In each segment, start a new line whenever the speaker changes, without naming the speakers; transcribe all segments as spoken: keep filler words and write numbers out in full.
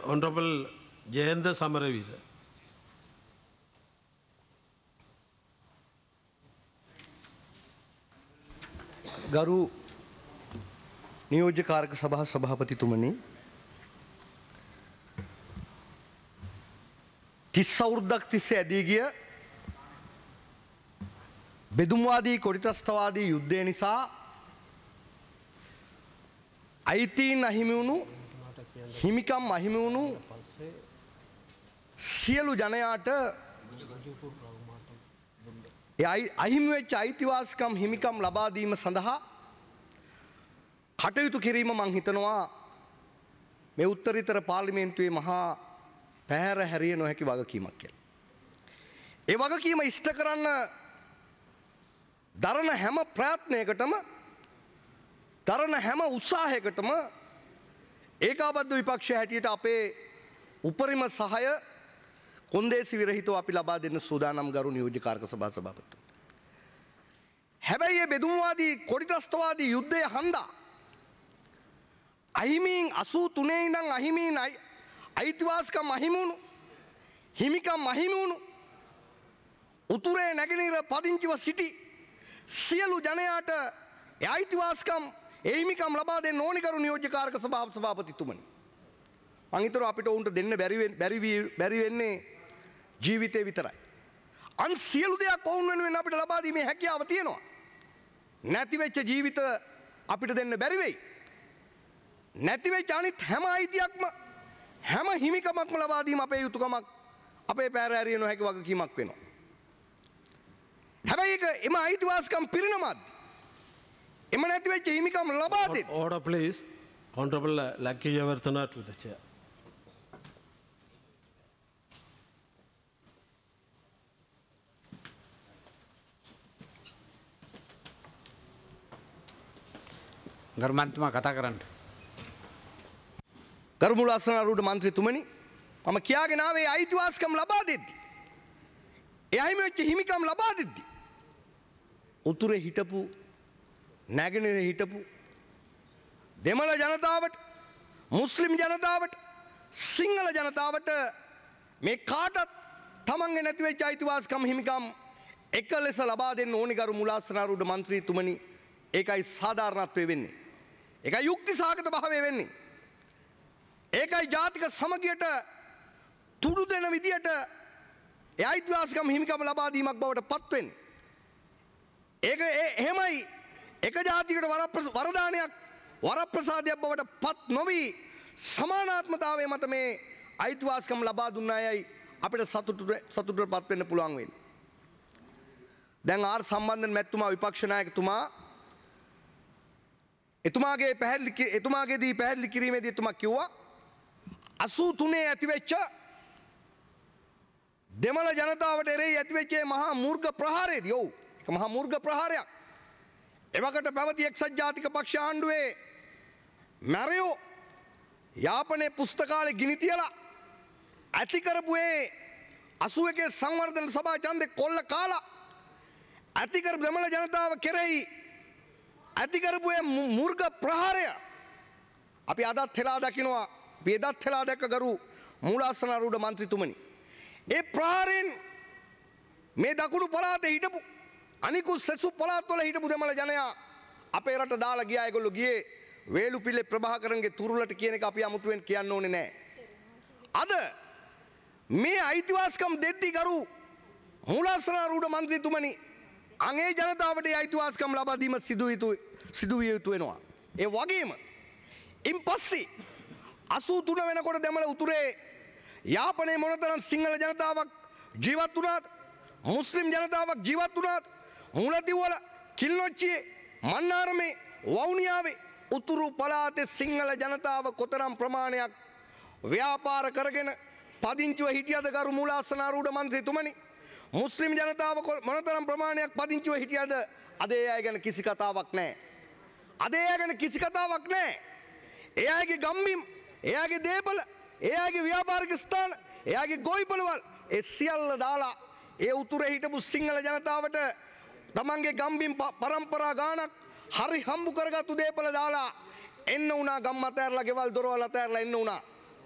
Honorable Jayendra Samaravira.
ගරු නියෝජ්‍යකාරක සභා සභාපතිතුමනි, තිස් අවුරුද්දක් තිස්සේ ඇදී ගිය බෙදුම්වාදී කොඩිත්‍රස්තවාදී යුද්ධය නිසා අයිතීන් අහිමි වුණු හිමිකම් අහිමි වුණු සියලු ජනයාට අහිමි වෙච්ච අයිතිවාසිකම් හිමිකම් ලබා දීම සඳහා කටයුතු කිරීම මං හිතනවා මේ උත්තරීතර පාර්ලිමේන්තුවේ මහා පැහැර හැරිය නොහැකි වගකීමක් කියලා. ඒ වගකීම ඉෂ්ට කරන්න දරන හැම ප්‍රයත්නයකටම දරන හැම උත්සාහයකටම ඒකාබද්ධ විපක්ෂය හැටියට අපේ උපරිම සහාය කොන්දේසි විරහිතව අපි ලබා දෙන්න සූදානම් ගරු නියෝජ්‍යකාරක සභා සභාපතිතුමනි. හැබැයි මේ බෙදුම්වාදී කොඩිත්‍රස්තවාදී යුද්ධය හන්දා අහිමීන් අසූ තුනේ ඉඳන් අහිමීන් අයිතිවාසිකම් අහිමි වුණු හිමිකම් අහිමි වුණු උතුරේ නැගෙනහිර පදිංචිව සිටි සියලු ජනයාට ඒ අයිතිවාසිකම් ඒ හිමිකම් ලබා දෙන්න ඕනි කරු නියෝජ්‍යකාරක සභාව සභාපතිතුමනි. මං හිතනවා අපිට උන්ට දෙන්න බැරි බැරි බැරි වෙන්නේ ජීවිතේ විතරයි. අන් සියලු දෙයක් ඔවුන් වෙනුවෙන් අපිට ලබා දීමේ හැකියාව තියෙනවා. නැති වෙච්ච ජීවිත අපිට දෙන්න බැරි වෙයි. නැති වෙච්ච අනිත් හැම අයිතියක්ම හැම හිමිකමක්ම ලබා දීම අපේ යුතුයකමක්, අපේ පැහැරහැරිය නොහැකි වගකීමක් වෙනවා. හැබැයි ඒක එම අයිතිවාසිකම් පිරිනමද්දී එම නැති වෙච්ච හිමිකම් ලබා දෙන්න.
Order please. Honorable Lucky Jayawardena to the chair.
ගරුමන්තුමා කතා කරන්න.
ගරු මුලාසනාරූඪ මන්ත්‍රීතුමනි, මම කියාගෙන ආවේ අයිතිවාසිකම් ලබා දෙද්දි, ඒ අහිමි වෙච්ච හිමිකම් ලබා දෙද්දි උතුරේ හිටපු නැගෙනහිර හිටපු දෙමළ ජනතාවට, මුස්ලිම් ජනතාවට, සිංහල ජනතාවට මේ කාටත් තමන්ගේ නැති වෙච්ච අයිතිවාසිකම් හිමිකම් එක ලෙස ලබා දෙන්න ඕනි ගරු මුලාසනාරූඪ මන්ත්‍රීතුමනි. ඒකයි සාධාරණත්වය වෙන්නේ. ඒකයි යුක්ති සහගත භාවය වෙන්නේ. ඒකයි ජාතික සමගියට තුඩු දෙන විදියට ඒ අයිතිවාසිකම් හිමිකම් ලබා දීමක් බවට පත් වෙන්නේ. ඒක එහෙමයි එක ජාතියකට වරදානයක් වරප්‍රසාදයක් බවට පත් නොවි සමානාත්මතාවය මත මේ අයිතිවාසිකම් ලබා දුන්න අයයි අපිට සතුටටපත් වෙන්න පුළුවන් වෙන්නේ. දැන් ආර් සම්බන්ධන් මැතිතුමා විපක්ෂ නායකතුමා එතුමාගේ පැහැදිලි එතුමාගේදී පැහැදිලි කිරීමේදී එතුමා කිව්වා අසූ තුනේ ඇතිවෙච්ච දෙමළ ජනතාවට එරෙහි ඇතිවෙච්ච මහා මූර්ඝ ප්‍රහාරයේදී ඔව් ඒක මහා මූර්ඝ ප්‍රහාරයක්. එවකට පැවති එක්සත් ජාතික පක්ෂ ආණ්ඩුවේ මැරයෝ යාපනයේ පුස්තකාලේ ගිනි තියලා ඇති කරපු ඒ අසූ එකේ සංවර්ධන සභා ඡන්දේ කොල්ල කාලා ඇති කරපු දෙමළ ජනතාව කෙරෙහි ඇති කරපු ඒ මූර්ඝ ප්‍රහාරය අපි අදත් හෙලා දකිනවා. අපි එදත් හෙලා දැක්ක ගරු මූලාසනාරූඪ මන්ත්‍රීතුමනි. ඒ ප්‍රහාරයෙන් මේ දකුණු පළාතේ හිටපු අනිකුත් සෙසු පළාත්වල හිටපු දෙමළ ජනයා අපේ රට දාලා ගියා. ඒගොල්ලෝ ගියේ වේලුපිල්ලේ ප්‍රභාකරන්ගේ තුරුලට කියන එක අපි අමුතුවෙන් කියන්න ඕනේ නැහැ. අද මේ අයිතිවාසිකම් දෙද්දි ගරු මූලාසනාරූඪ මන්ත්‍රීතුමනි අංගේ ජනතාවට ඒ අයිතිවාසිකම් ලබා දීම සිදුවිය යුතු වෙනවා. ඒ වගේම ඉන් පස්සේ අසූ තුන වෙනකොට දෙමළ උතුරේ යාපනයේ මොනතරම් සිංහල ජනතාවක් ජීවත් වුණාද, මුස්ලිම් ජනතාවක් ජීවත් වුණාද, මුලතිව්වල, කිල්නොච්චියේ, මන්නාරමේ, වවුනියාවේ උතුරු පළාතේ සිංහල ජනතාව කොතරම් ප්‍රමාණයක් ව්‍යාපාර කරගෙන පදිංචිව හිටියද ගරු මූලාසනාරූඪ මන්ත්‍රීතුමනි. මුස්ලිම් ජනතාව මොනතරම් ප්‍රමාණයක් පදිංචිව හිටියද අද ඒ අය ගැන කිසි කතාවක් නැහැ. අද ඒ අය ගැන කිසි කතාවක් නැහැ. ඒ අයගේ ගම්බිම්, ඒ අයගේ දේපල, ඒ අයගේ ව්‍යාපාරික ස්ථාන, ඒ අයගේ ගොවිපළවල් ඒ සියල්ල දාලා ඒ උතුරේ හිටපු සිංහල ජනතාවට තමන්ගේ ගම්බිම් පරම්පරා ගානක් හරි හම්බු කරගත්තු දේපල දාලා එන්න වුණා. ගම් අතෑරලා ගෙවල් දොරවල් අතෑරලා එන්න වුණා.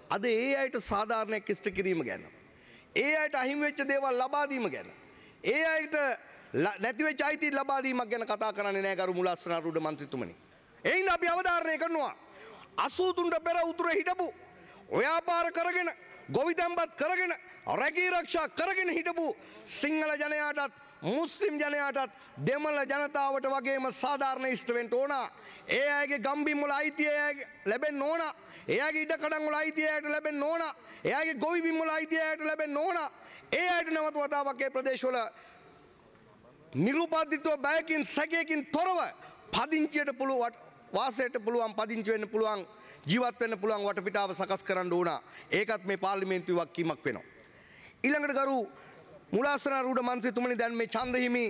අද ඒ අයට සාධාරණයක් ඉෂ්ට කිරීම ගැන. ඒ අයට අහිමි වෙච්ච දේවල් ලබා දීම ගැන. ඒ අයට නැති වෙච්ච අයිති ලබා දීමක් ගැන කතා කරන්නේ නැහැ ගරු මුලස්සන අරුඩ මන්ත්‍රීතුමනි. ඒ හින්දා අපි අවධාරණය කරනවා අසූ තුනට පෙර උතුරේ හිටපු ව්‍යාපාර කරගෙන ගොවිතැන්පත් කරගෙන රැකී ආරක්ෂා කරගෙන හිටපු සිංහල ජනයාටත් මුස්ලිම් ජනයාටත් දෙමළ ජනතාවට වගේම සාධාරණ ඉෂ්ට වෙන්න ඕන. ඒ අයගේ ගම්බිම් වල අයිතිය ලැබෙන්න ඕන. ඒ අයගේ ඉඩකඩම් වල අයිතිය ලැබෙන්න ඕන. ඒ අයගේ ගොවිබිම් වල අයිතිය ලැබෙන්න ඕන. ඒ අයට නැවත වතාවක් ඒ ප්‍රදේශවල නිරුපද්දිතව බයකින් සැකයකින් තොරව පදිංචියට පුළුවන් වාසයට පුළුවන් පදිංචි වෙන්න පුළුවන් ජීවත් වෙන්න පුළුවන් වටපිටාව සකස් කරන්න ඕන. ඒකත් මේ පාර්ලිමේන්තුවේ වගකීමක් වෙනවා. ඊළඟට ගරු මුලාසන රූඩ මන්ත්‍රීතුමනි දැන් මේ ඡන්දහිමි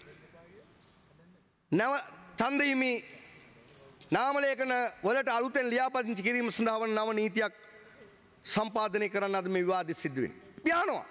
නව ඡන්දහිමි නාමලේඛන වලට අලුතෙන් ලියාපදිංචි කිරීම සඳහා වන නව නීතියක් සම්පාදනය කරන්න අද මේ විවාදය සිද්ධ වෙන්නේ. පියානවා.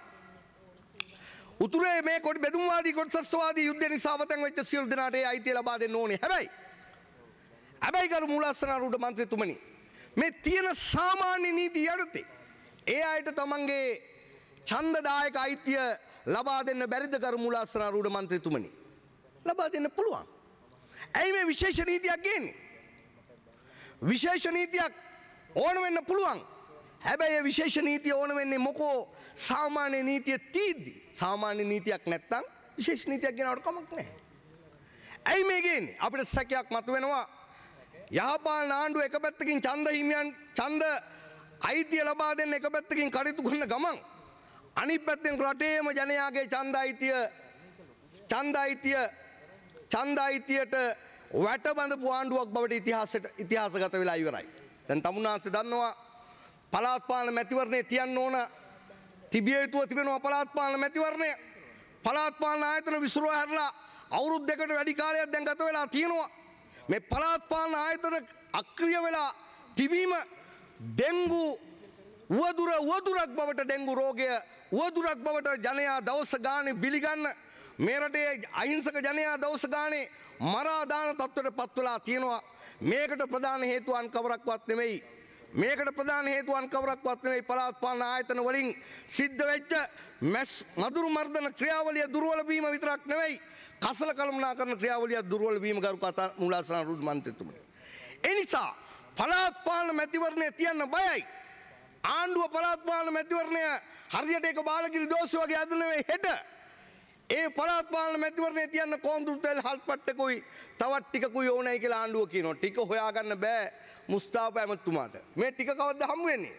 උතුරේ මේ කොට බෙදුම්වාදී කොටසස්වාදී යුද්ධ නිසා අවතන් වෙච්ච සියලු දෙනාට ඒ අයිතිය ලබා දෙන්න ඕනේ. හැබැයි හැබැයි ගරු මුලාසන රූඩ මන්ත්‍රීතුමනි මේ තියෙන සාමාන්‍ය නීති යටතේ ඒ අයට තමන්ගේ ඡන්දදායක අයිතිය ලබා දෙන්න බැරිද ගරු මුලාසන රූඩ මන්ත්‍රීතුමනි? ලබා දෙන්න පුළුවන්. ඇයි මේ විශේෂ නීතියක් ගේන්නේ? විශේෂ නීතියක් ඕන වෙන්න පුළුවන්. හැබැයි ඒ විශේෂ නීතිය ඕන වෙන්නේ මොකෝ සාමාන්‍ය නීතිය තීද්දි. සාමාන්‍ය නීතියක් නැත්තම් විශේෂ නීතියක් ගෙනාවට කමක් නැහැ. ඇයි මේ ගේන්නේ? අපිට සැකයක් මතුවෙනවා. යහපාලන ආණ්ඩුව එක පැත්තකින් ඡන්ද හිමියන් ඡන්ද අයිතිය ලබා දෙන්න එක පැත්තකින් කටයුතු කරන ගමන් අනිත් පැත්තෙන් රටේම ජනයාගේ ඡන්ද අයිතිය ඡන්ද අයිතිය ඡන්ද අයිතියට වැට බඳපු ආණ්ඩුවක් බවට ඉතිහාසයට ඉතිහාසගත වෙලා ඉවරයි. දැන් තමුන්නාන්සේ දන්නවා පළාත් පාලන මැතිවරණය තියන්න ඕන තිබිය යුතුව තිබෙනවා පළාත් පාලන මැතිවරණය. පළාත් පාලන ආයතන විසිරුවා හැරලා අවුරුදු දෙකකට වැඩි කාලයක් දැන් ගත වෙලා තියෙනවා. මේ පළාත් පාලන ආයතන අක්‍රිය වෙලා තිබීම ඩෙන්ගු උවදුර උවදුරක් බවට ඩෙන්ගු රෝගය උවදුරක් බවට ජනයා දවස ගානේ බිලිගන්න මේ රටේ අහිංසක ජනයා දවස ගානේ මරා දාන තත්ත්වයට පත් වෙලා තියෙනවා. මේකට ප්‍රධාන හේතුව අන් කවරක්වත් නෙමෙයි. මේකට ප්‍රධාන හේතුව අන් කවරක්වත් නෙමෙයි පළාත් පාලන ආයතන වලින් සිද්ධ වෙච්ච මැස් මදුරු මර්දන ක්‍රියාවලිය දුර්වල වීම විතරක් නෙමෙයි. කසල කළමනාකරන ක්‍රියාවලිය දුර්වල වීම ගරු කතා මුලාසන රූඩ මන්ත්‍රීතුමනි. ඒ නිසා පළාත් පාලන මැතිවරණය තියන්න බයයි. ආණ්ඩුව පළාත් පාලන මැතිවරණය හරියට ඒක බාලගිරි දෝෂ වගේ අද නෙවෙයි හෙට. ඒ පළාත් පාලන මැතිවරණය තියන්න කොන්දුරු තෙල් හල්පට්ටකුයි තවත් ටිකකුයි ඕනයි කියලා ආණ්ඩුව කියනවා. ටික හොයාගන්න බෑ මුස්තාෆ ඇමතුමාට. මේ ටික කවද්ද හම්බ වෙන්නේ?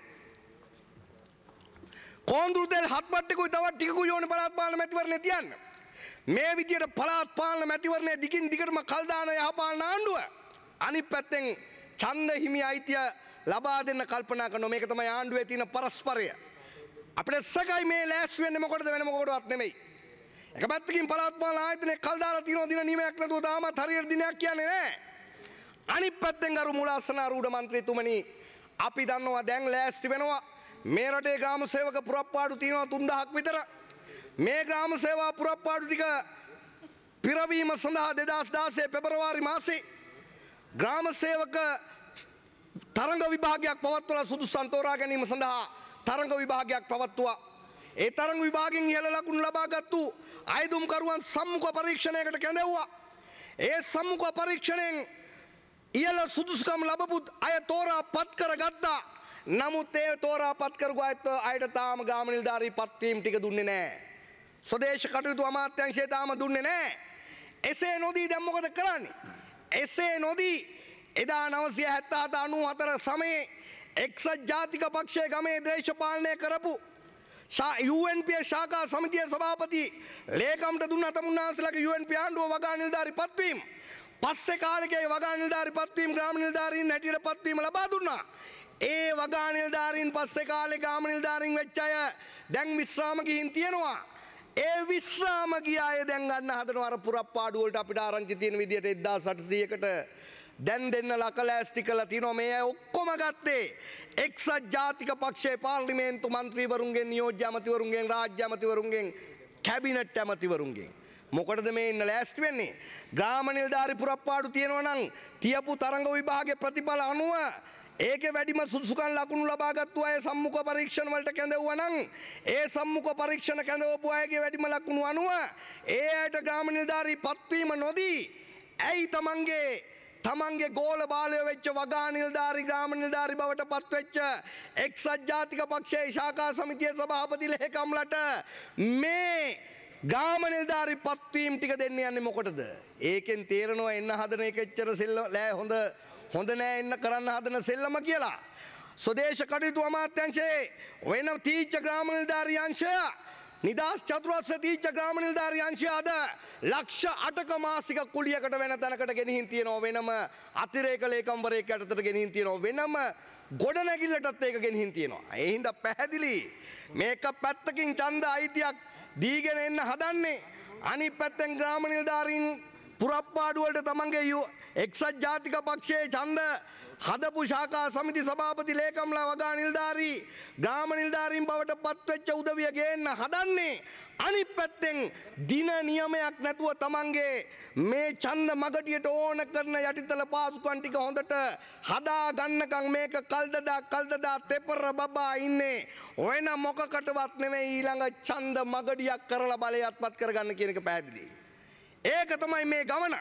කොන්දුරු තෙල් හල්පට්ටකුයි තවත් ටිකකුයි ඕනේ පළාත් පාලන මැතිවරණය තියන්න. මේ විදියට පළාත් පාලන මැතිවරණය දිගින් දිගටම කල් දාන යහපාලන ආණ්ඩුව අනිත් පැත්තෙන් ඡන්ද හිමි අයිතිය ලබා දෙන්න කල්පනා කරනවා. මේක තමයි ආණ්ඩුවේ තියෙන පරස්පරය. අපිට සකයි මේ ලෑස්ති වෙන්නේ මොකටද වෙන මොකටවත් නෙමෙයි. එක පැත්තකින් පළාත් පාලන ආයතනයේ කල් දාලා තියෙනවා දින නිමයක් නැතුව තාමත් හරියට දිනයක් කියන්නේ නැහැ. අනිත් පැත්තෙන් අරු මුලාසන අරුඩ මන්ත්‍රීතුමනි අපි දන්නවා දැන් ලෑස්ති වෙනවා මේ රටේ ග්‍රාම සේවක පුරප්පාඩු තියෙනවා තුන්දහක් විතර. මේ ග්‍රාම සේවා පුරප්පාඩු ටික පිරවීම සඳහා දෙදහස් දාසය පෙබරවාරි මාසේ ග්‍රාම සේවක තරඟ විභාගයක් පවත්වලා සුදුසුකම් තෝරා ගැනීම සඳහා තරඟ විභාගයක් පවත්වුවා. ඒ තරඟ විභාගයෙන් ඉහළ ලකුණු ලබාගත්තු අයදුම්කරුවන් සම්මුඛ පරීක්ෂණයකට කැඳවුවා. ඒ සම්මුඛ පරීක්ෂණයෙන් ඉහළ සුදුසුකම් ලැබපු අය තෝරා පත් කරගත්තා. නමුත් ඒ තෝරා පත් කරගු අයට තාම ග්‍රාම නිලධාරී පත්වීම් ටික දුන්නේ නැහැ. ස්වදේශ කටයුතු අමාත්‍යාංශය තාම දුන්නේ නැහැ. එසේ නොදී දැන් මොකද කරන්නේ? එසේ නොදී එදා නවසිය හැත්තෑ හත අනූ හතර සමයේ එක්සත් ජාතික පක්ෂයේ ගමේ දේශපාලනය කරපු යූ එන් පී ශාඛා සමිතියේ සභාපති ලේකම්ට දුන්න තමුන්නාන්සේලාගේ යූ එන් පී ආණ්ඩුව වගා නිලධාරී පත්වීම පස්සේ කාලෙකේ වගා නිලධාරී පත්වීම ග්‍රාම නිලධාරීන් හැටියට පත්වීම ලබා දුන්නා. ඒ වගා නිලධාරීන් පස්සේ කාලේ ග්‍රාම නිලධාරීන් වෙච්ච අය දැන් විශ්‍රාම ගිහින් තියෙනවා. ඒ විශ්‍රාම ගිය අය දැන් ගන්න හදනවා අර පුරප්පාඩු වලට අපිට ආරංචි තියෙන විදියට එක්දාස් අටසීයකට දැන් දෙන්න ලකලෑස්ති කළා තියෙනවා. මේ අය ඔක්කොම ගත්තේ එක්සත් ජාතික පක්ෂයේ පාර්ලිමේන්තු මන්ත්‍රීවරුන්ගෙන් නියෝජ්‍ය ඇමතිවරුන්ගෙන් රාජ්‍ය ඇමතිවරුන්ගෙන් කැබිනට් ඇමතිවරුන්ගෙන්. මොකටද මේ ඉන්න ලෑස්ති වෙන්නේ? ග්‍රාම නිලධාරී පුරප්පාඩු තියෙනවා නම් තියපු තරඟ විභාගයේ ප්‍රතිඵල අනුව ඒකේ වැඩිම සුදුසුකම් ලකුණු ලබාගත්තු අය සම්මුඛ පරීක්ෂණ වලට කැඳවුවා නම් ඒ සම්මුඛ පරීක්ෂණ කැඳවපු අයගේ වැඩිම ලකුණු අනුව ඒ අයට ග්‍රාම නිලධාරී පත්වීම නොදී ඇයි තමන්ගේ තමන්ගේ ගෝල බාලය වෙච්ච වගා නිලධාරී ග්‍රාම නිලධාරී බවට පත්වෙච්ච එක්සත් ජාතික පක්ෂයේ ශාඛා සමිතියේ සභාපති ලේකම්ලට මේ ග්‍රාම නිලධාරී පත්වීම් ටික දෙන්න යන්නේ මොකටද? ඒකෙන් තේරෙනවා එන්න හදන එක එච්චර සෙල්ල ලෑ හොඳ හොඳ නෑ එන්න කරන්න හදන සෙල්ලම කියලා. ස්වදේශ කටයුතු අමාත්‍යාංශයේ වෙන තීච්ඡ ග්‍රාම නිලධාරී අංශය නිදාස් චතුරස්‍ර තීච්ඡ ග්‍රාම නිලධාරී අංශය අද ලක්ෂ අටක මාසික කුලියකට වෙන තැනකට ගෙනihin තියෙනවා. වෙනම අතිරේක ලේකම්වරයෙක් යටතට ගෙනihin තියෙනවා. වෙනම ගොඩනැගිල්ලටත් ඒක ගෙනihin තියෙනවා. ඒ හින්දා පැහැදිලි මේක පැත්තකින් ඡන්ද අයිතියක් දීගෙන එන්න හදන්නේ. අනිත් පැත්තෙන් ග්‍රාම නිලධාරීන් පුරප්පාඩු වලට තමන්ගේ එක්සත් ජාතික පක්ෂයේ ඡන්ද හදපු ශාඛා සමිති සභාපති ලේකම්ලා වගා නිලධාරී ග්‍රාම නිලධාරීන් බවට පත්වෙච්ච උදවිය ගේන්න හදන්නේ. අනිත් පැත්තෙන් දින නියමයක් නැතුව තමන්ගේ මේ ඡන්ද මගටියට ඕන කරන යටිතල පාසුකම් ටික හොඳට හදා ගන්නකම් මේක කල්දදා කල්දදා තෙපර බබා ඉන්නේ වෙන මොකකටවත් නෙවෙයි ඊළඟ ඡන්ද මගඩියක් කරලා බලයත්පත් කරගන්න කියන එක පැහැදිලි. ඒක තමයි මේ ගමන.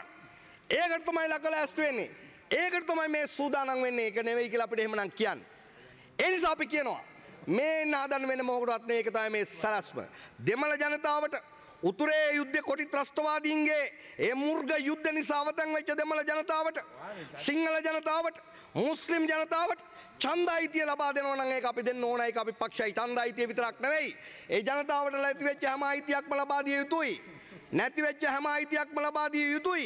ඒකට තමයි ලකලැස්ත වෙන්නේ. ඒකට තමයි මේ සූදානම් වෙන්නේ. ඒක නෙවෙයි කියලා අපිට එහෙමනම් කියන්න. ඒ නිසා අපි කියනවා මේ එන්න හදන්න වෙන මොකටවත් නෙවෙයි. ඒක තමයි මේ සලස්ම. දෙමළ ජනතාවට උතුරේ යුද්ධ කොටි ත්‍රස්තවාදීන්ගේ ඒ මුර්ග යුද්ධ නිසා අවතන් වෙච්ච දෙමළ ජනතාවට සිංහල ජනතාවට මුස්ලිම් ජනතාවට ඡන්ද අයිතිය ලබා දෙනවා නම් ඒක අපි දෙන්න ඕන. ඒක අපි පක්ෂයි. ඡන්ද අයිතිය විතරක් නෙවෙයි. ඒ ජනතාවට ලැබි වෙච්ච හැම අයිතියක්ම ලබා දිය යුතුයි. නැති වෙච්ච හැම අයිතියක්ම ලබා දිය යුතුයි.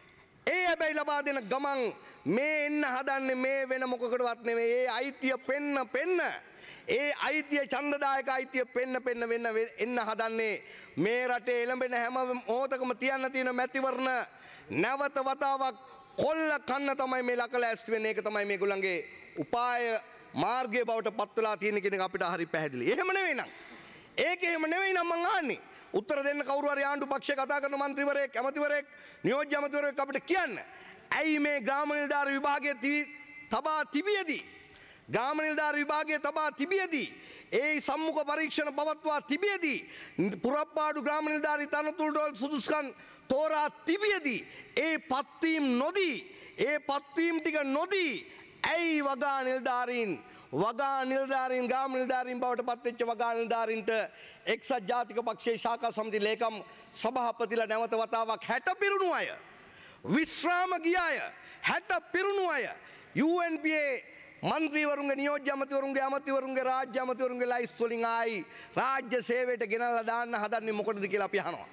ඒ හැබැයි ලබා දෙන ගමන් මේ එන්න හදන්නේ මේ වෙන මොකකටවත් නෙවෙයි. ඒ අයිතිය පෙන්න පෙන්න ඒ අයිතිය ඡන්දදායක අයිතිය පෙන්න පෙන්න වෙන්න එන්න හදන්නේ මේ රටේ එළඹෙන හැම මොහොතකම තියන්න තියෙන මැතිවරණ නැවත වතාවක් කොල්ල කන්න තමයි මේ ලකලැස්ති වෙන්නේ. ඒක තමයි මේගොල්ලන්ගේ උපාය මාර්ගය බවට පත් වෙලා තියෙන කියන එක අපිට හරි පැහැදිලි. එහෙම නෙවෙයි නම් ඒක එහෙම නෙවෙයි නම් මං අහන්නේ උත්තර දෙන්න කවුරු හරි ආණ්ඩු පක්ෂය කතා කරන മന്ത്രിවරයෙක් ඇමතිවරයෙක් නියෝජ්‍ය ඇමතිවරයෙක් අපිට කියන්න. ඇයි මේ ග්‍රාම නිලධාරී විභාගයේ තබා තිබියදී ග්‍රාම නිලධාරී විභාගයේ තබා තිබියදී ඒ සම්මුඛ පරීක්ෂණ පවත්වා තිබියදී පුරප්පාඩු ග්‍රාම නිලධාරී තනතුරු වල සුදුසුකම් තෝරා තිබියදී ඒ පත්වීම් නොදී ඒ පත්වීම් ටික නොදී ඇයි වගා නිලධාරීන් වගා නිලධාරීන් ග්‍රාම නිලධාරීන් බවට පත්වෙච්ච වගා නිලධාරීන්ට එක්සත් ජාතික පක්ෂයේ ශාඛා සමිති ලේකම් සභාපතිලා නැවත වතාවක් හැට පිරුණු අය විශ්‍රාම ගිය අය හැට පිරුණු අය යූ එන් පී ඒ මන්ත්‍රීවරුන්ගේ නියෝජ්‍ය ඇමතිවරුන්ගේ ඇමතිවරුන්ගේ රාජ්‍ය ඇමතිවරුන්ගේ ලයිස්ට් වලින් ආයි රාජ්‍ය සේවයට ගෙනල්ලා දාන්න හදන්නේ මොකටද කියලා අපි අහනවා.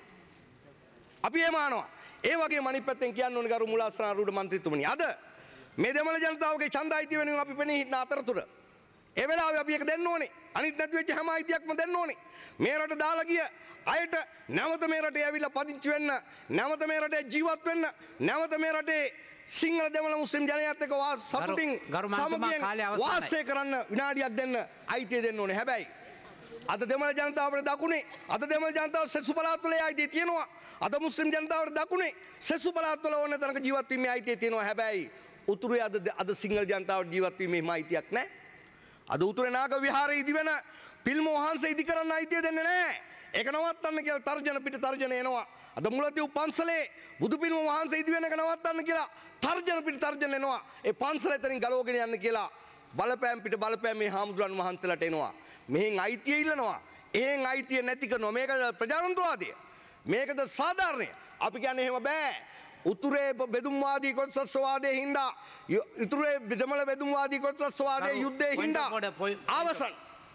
අපි එහෙම අහනවා. ඒ වගේම අනිත් පැත්තෙන් කියන්න ඕනේ ගරු මුලාස්රාන ආරූඪ මන්ත්‍රීතුමනි අද මේ දෙමළ ජනතාවගේ ඡන්ද අයිතිය වෙනුවෙන් අපි පෙනී හිටන අතරතුර ඒ වෙලාවේ අපි එක දෙන්න ඕනේ. අනිත් නැති වෙච්ච හැම අයිතියක්ම දෙන්න ඕනේ. මේ රට දාලා ගිය අයට නැවත මේ රටේ ඇවිල්ලා පදිංචි වෙන්න, නැවත මේ රටේ ජීවත් වෙන්න, නැවත මේ රටේ සිංහල දෙමළ මුස්ලිම් ජනයාත් එක්ක සතුටින් සමගියෙන් වාසය කරන්න විනාඩියක් දෙන්න අයිතිය දෙන්න ඕනේ. හැබැයි අද දෙමළ ජනතාවට දකුණේ අද දෙමළ ජනතාව සෙසු පළාත්වල අයිතිය තියෙනවා. අද මුස්ලිම් ජනතාවට දකුණේ සෙසු පළාත්වල ඕන තරක ජීවත් වීමේ අයිතිය තියෙනවා. හැබැයි උතුරේ අද අද සිංහල ජනතාවට ජීවත් වීමේ අයිතියක් නැහැ. අද උතුරේ නාග විහාරයේ ඉදි වෙන පිල්ම වහන්සේ ඉදි කරන්න අයිතිය දෙන්නේ නැහැ. ඒක නවත්තන්න කියලා තර්ජන පිට තර්ජන එනවා. අද මුලතිව් පන්සලේ බුදු පිල්ම වහන්සේ ඉදි වෙන එක නවත්තන්න කියලා තර්ජන පිට තර්ජන එනවා. ඒ පන්සල එතනින් ගලවගෙන යන්න කියලා බලපෑම් පිට බලපෑම් මේ හාමුදුරන් වහන්සේලාට එනවා. මෙහෙන් අයිතිය ඉල්ලනවා. එහෙන් අයිතිය නැති කරනවා. මේකද ප්‍රජාතන්ත්‍රවාදය? මේකද සාධාරණය? අපි කියන්නේ එහෙම බෑ. උතුරේ බෙදුම්වාදී කොටසස්වාදයේ හින්දා උතුරේ දෙමළ බෙදුම්වාදී කොටසස්වාදයේ යුද්ධයේ හින්දා අවසන්.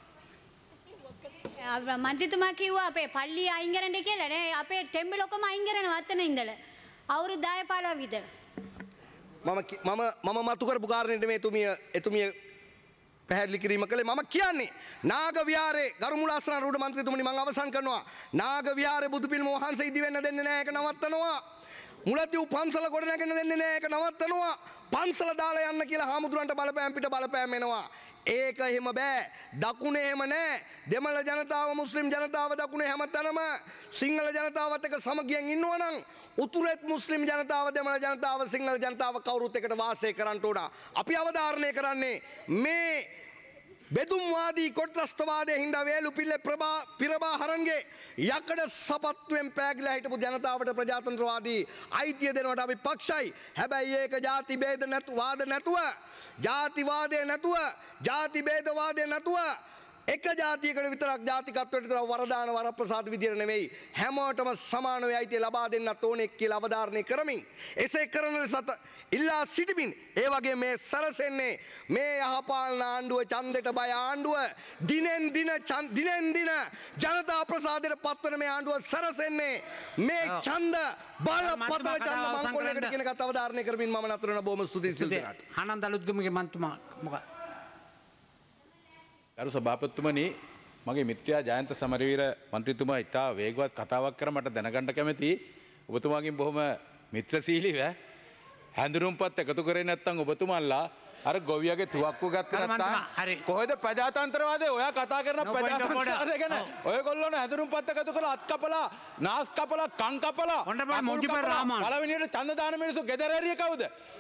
මන්ත්‍රීතුමා කිව්වා අපේ පල්ලිය අයින් කරන්න කියලා නේ. අපේ ටෙම්බල් ඔක්කොම අයින් කරනවා අතන ඉඳලා. අවුරුදු දහය පහළොව විතර.
මම මම මම මතු කරපු කාරණේට මේ එතුමිය එතුමිය පැහැදිලි කිරීම කළේ. මම කියන්නේ නාග විහාරේ ගරු මුලාස්රාන ආරූඪ මන්ත්‍රීතුමනි මම අවසන් කරනවා. නාග විහාරේ බුදු පිළිම වහන්සේ ඉදි වෙන්න දෙන්නේ නැහැ. ඒක නවත්තනවා. මුලතිව් පන්සල ගොඩ නැගෙන දෙන්නේ නැහැ. ඒක නවත්තනවා. පන්සල දාලා යන්න කියලා හාමුදුරන්ට බලපෑම් පිට බලපෑම් එනවා. ඒක එහෙම බෑ. දකුණ එහෙම නෑ. දෙමළ ජනතාව මුස්ලිම් ජනතාව දකුණේ හැමතැනම සිංහල ජනතාවත් එක්ක සමගියෙන් ඉන්නවනම් උතුරෙත් මුස්ලිම් ජනතාව දෙමළ ජනතාව සිංහල ජනතාව කවුරුත් එකට වාසය කරන්න ඕන. අපි අවධාරණය කරන්නේ මේ බෙදුම්වාදී කොට්‍රස්තවාදයේ හින්දා වේලුපිල්ලේ ප්‍රභා පිරබාහරන්ගේ යකඩ සපත්තුවෙන් පෑගිලා හිටපු ජනතාවට ප්‍රජාතන්ත්‍රවාදී අයිතිය දෙනවට අපි පක්ෂයි. හැබැයි ඒක ಜಾති ભેද නැතු වාද නැතුව ජාතිවාදය නැතුව ජාති ભેදවාදය නැතුව එක ජාතියකට විතරක් ජාතිකත්වයට විතර වරදාන වරප්‍රසාද විදියට නෙවෙයි හැමෝටම සමානව අයිතිය ලබා දෙන්නත් ඕනේ කියලා අවධාරණය කරමින් එසේ කරන ලෙස ඉල්ලා සිටිමින් ඒ වගේ මේ සරසෙන්නේ මේ යහපාලන ආණ්ඩුව ඡන්දෙට බය ආණ්ඩුව දිනෙන් දින දිනෙන් දින ජනතා ප්‍රසාදයට පත්වන මේ ආණ්ඩුව සරසෙන්නේ මේ ඡන්ද බල පතල ඡන්ද මංකොල්ලයකට කියන එකත් අවධාරණය කරමින් මම නතර වෙන බොහොම ස්තුතියි සිල්දෙනාට.
ආනන්ද අලුත්ගමගේ මන්තුමා මොකක්ද?
ගරු සභාපතිතුමනි මගේ මිත්‍යා ජයන්ත සමරවීර මන්ත්‍රීතුමා ඉතා වේගවත් කතාවක් කර මට දැනගන්න කැමති ඔබතුමාගෙන් බොහොම මිත්‍රශීලීව හැඳුනුම්පත් එකතු කරේ නැත්නම් ඔබතුමාලා අර ගොවියගේ තුවක්කුව ගත්තේ නැත්නම් කොහෙද ප්‍රජාතන්ත්‍රවාදය ඔයා කතා කරන ප්‍රජාතන්ත්‍රවාදය ගැන ඔයගොල්ලෝනේ හැඳුනුම්පත් එකතු කරලා අත් කපලා නාස් කපලා කන් කපලා
ඔන්න මොජිබර් රාමන්
පළවෙනියට ඡන්ද දාන මිනිස්සු ගෙදර ඇරිය කවුද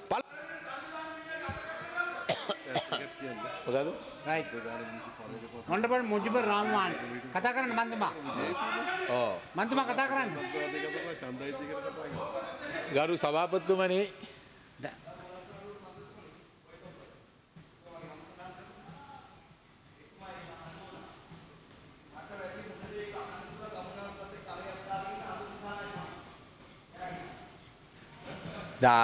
මොකද
right honorable Mujibur Rahman කතා කරන්න මන්තුමා
ඔව්
මන්තුමා කතා කරන්න
ගරු සභාපතිතුමනි දා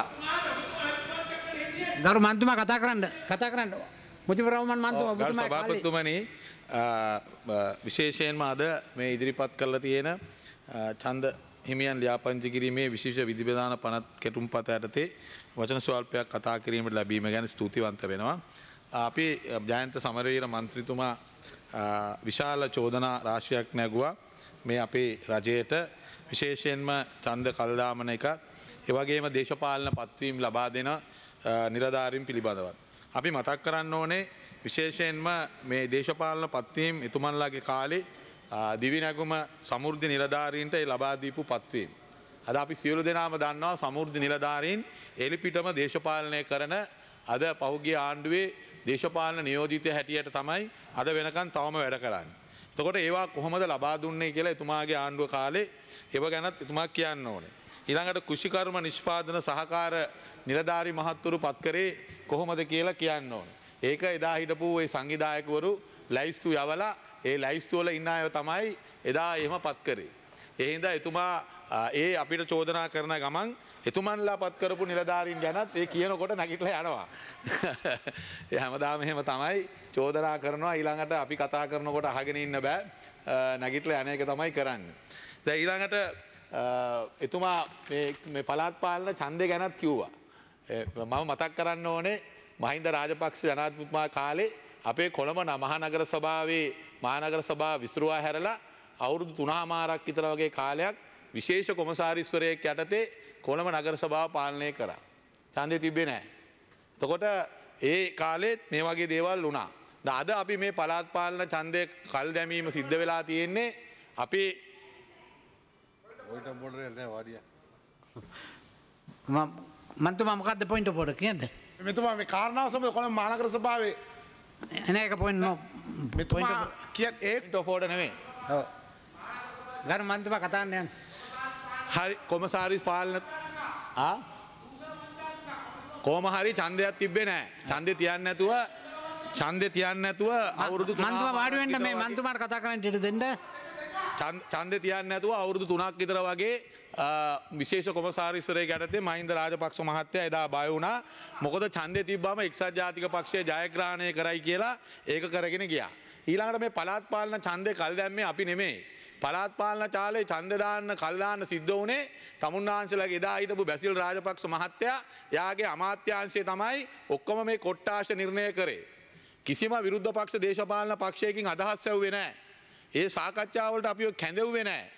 ගරු මන්තුමා කතා කරන්න කතා කරන්න මුජිබුර් රහමාන් මන්තුමා
ගරු සභාපතිතුමනි විශේෂයෙන්ම අද මේ ඉදිරිපත් කරලා තියෙන ඡන්ද හිමියන් ලියාපදිංචි කිරීමේ විශේෂ විධිවිධාන පනත් කෙටුම්පත යටතේ වචන ස්වල්පයක් කතා කිරීමට ලැබීම ගැන ස්තුතිවන්ත වෙනවා. අපි ජයන්ත සමරවීර මන්ත්‍රීතුමා විශාල චෝදනා රාශියක් නැගුවා මේ අපේ රජයට විශේෂයෙන්ම ඡන්ද කල්දාමන එක ඒ වගේම දේශපාලන පත්වීම් ලබා දෙන නිලධාරීන් පිළිබඳවත්. අපි මතක් කරන්න ඕනේ විශේෂයෙන්ම මේ දේශපාලන පත්වීම් එතුමන්ලාගේ කාලේ දිවි නැගුම සමෘද්ධි නිලධාරීන්ට ඒ ලබා දීපු පත්වීම්. අද අපි සියලු දෙනාම දන්නවා සමෘද්ධි නිලධාරීන් එලිපිටම දේශපාලනය කරන අද පහුගිය ආණ්ඩුවේ දේශපාලන නියෝජිතය හැටියට තමයි අද වෙනකන් තවම වැඩ කරන්නේ. එතකොට ඒවා කොහොමද ලබා දුන්නේ කියලා එතුමාගේ ආණ්ඩුව කාලේ ඒව ගැනත් එතුමා කියන්න ඕනේ. ඊළඟට කුෂිකර්ම නිෂ්පාදන සහකාර නිලධාරි මහත්වරු පත් කරේ කොහොමද කියලා කියන්න ඕනේ. ඒක එදා හිටපු ඒ සංවිධායකවරු ලැයිස්තු යවලා ඒ ලැයිස්තු වල ඉන්න අය තමයි එදා එහෙම පත් කරේ. ඒ හින්දා එතුමා ඒ අපිට චෝදනා කරන ගමන් එතුමන්ලා පත් කරපු නිලධාරීන් ගැනත් ඒ කියනකොට නැගිටලා යනවා. ඒ හැමදාම එහෙම තමයි චෝදනා කරනවා ඊළඟට අපි කතා කරනකොට අහගෙන ඉන්න බෑ. නැගිටලා යන එක තමයි කරන්නේ. දැන් ඊළඟට එතුමා මේ පළාත් පාලන ඡන්දය ගැනත් කිව්වා. මම මතක් කරන්න ඕනේ මහින්ද රාජපක්ෂ ජනාධිපතිතුමා කාලේ අපේ කොළඹ මහනගර සභාවේ මහනගර සභාව විසිරුවා හැරලා අවුරුදු තුනමාරක් විතර වගේ කාලයක් විශේෂ කොමසාරිස්වරයෙක් යටතේ කොළඹ නගර සභාව පාලනය කරා. ඡන්දෙ තිබ්බේ නැහැ. එතකොට ඒ කාලෙත් මේ වගේ දේවල් වුණා. දැන් අද අපි මේ පළාත් පාලන ඡන්දය කල් දැමීම සිද්ධ වෙලා තියෙන්නේ අපි
මන්තුමා මොකක්ද පොයින්ට් ඔෆ් ඕඩර් කියන්නේ?
මෙතුමා මේ කාරණාව සමග කොළඹ මහනගර සභාවේ
එන එක පොයින්ට් නෝ
මෙතුමා කියත් ඒ
පොයින්ට් ඔෆ් ඕඩර් නෙමෙයි.
ඔව්. ගරු මන්තුමා කතා කරන්න යන්න.
හරි කොමසාරිස් පාලන ආ කොහොම හරි ඡන්දයක් තිබ්බේ නැහැ. ඡන්දේ තියන්නේ නැතුව ඡන්දේ තියන්නේ නැතුව අවුරුදු තුනක්
මන්තුමා වාඩි වෙන්න මේ මන්තුමාට කතා කරන්න ඉඩ දෙන්න.
ඡන්දේ තියන්නේ නැතුව අවුරුදු තුනක් විතර වගේ විශේෂ කොමසාරිස්වරයෙක් යටතේ මහින්ද රාජපක්ෂ මහත්තයා එදා බය වුණා. මොකද ඡන්දේ තිබ්බම එක්සත් ජාතික පක්ෂය ජයග්‍රහණය කරයි කියලා ඒක කරගෙන ගියා. ඊළඟට මේ පළාත් පාලන ඡන්දේ කල් දැම්මේ අපි නෙමෙයි. පළාත් පාලන චාලේ ඡන්ද දාන්න කල් දාන්න සිද්ධ වුණේ තමුන්නාංශලාගේ එදා හිටපු බැසිල් රාජපක්ෂ මහත්තයා යාගේ අමාත්‍යාංශය තමයි ඔක්කොම මේ කොට්ටාශ නිර්ණය කරේ. කිසිම විරුද්ධ පක්ෂ දේශපාලන පක්ෂයකින් අදහස් ඇව්වේ නැහැ. ඒ සාකච්ඡාවලට අපි කැඳෙව්වේ නැහැ.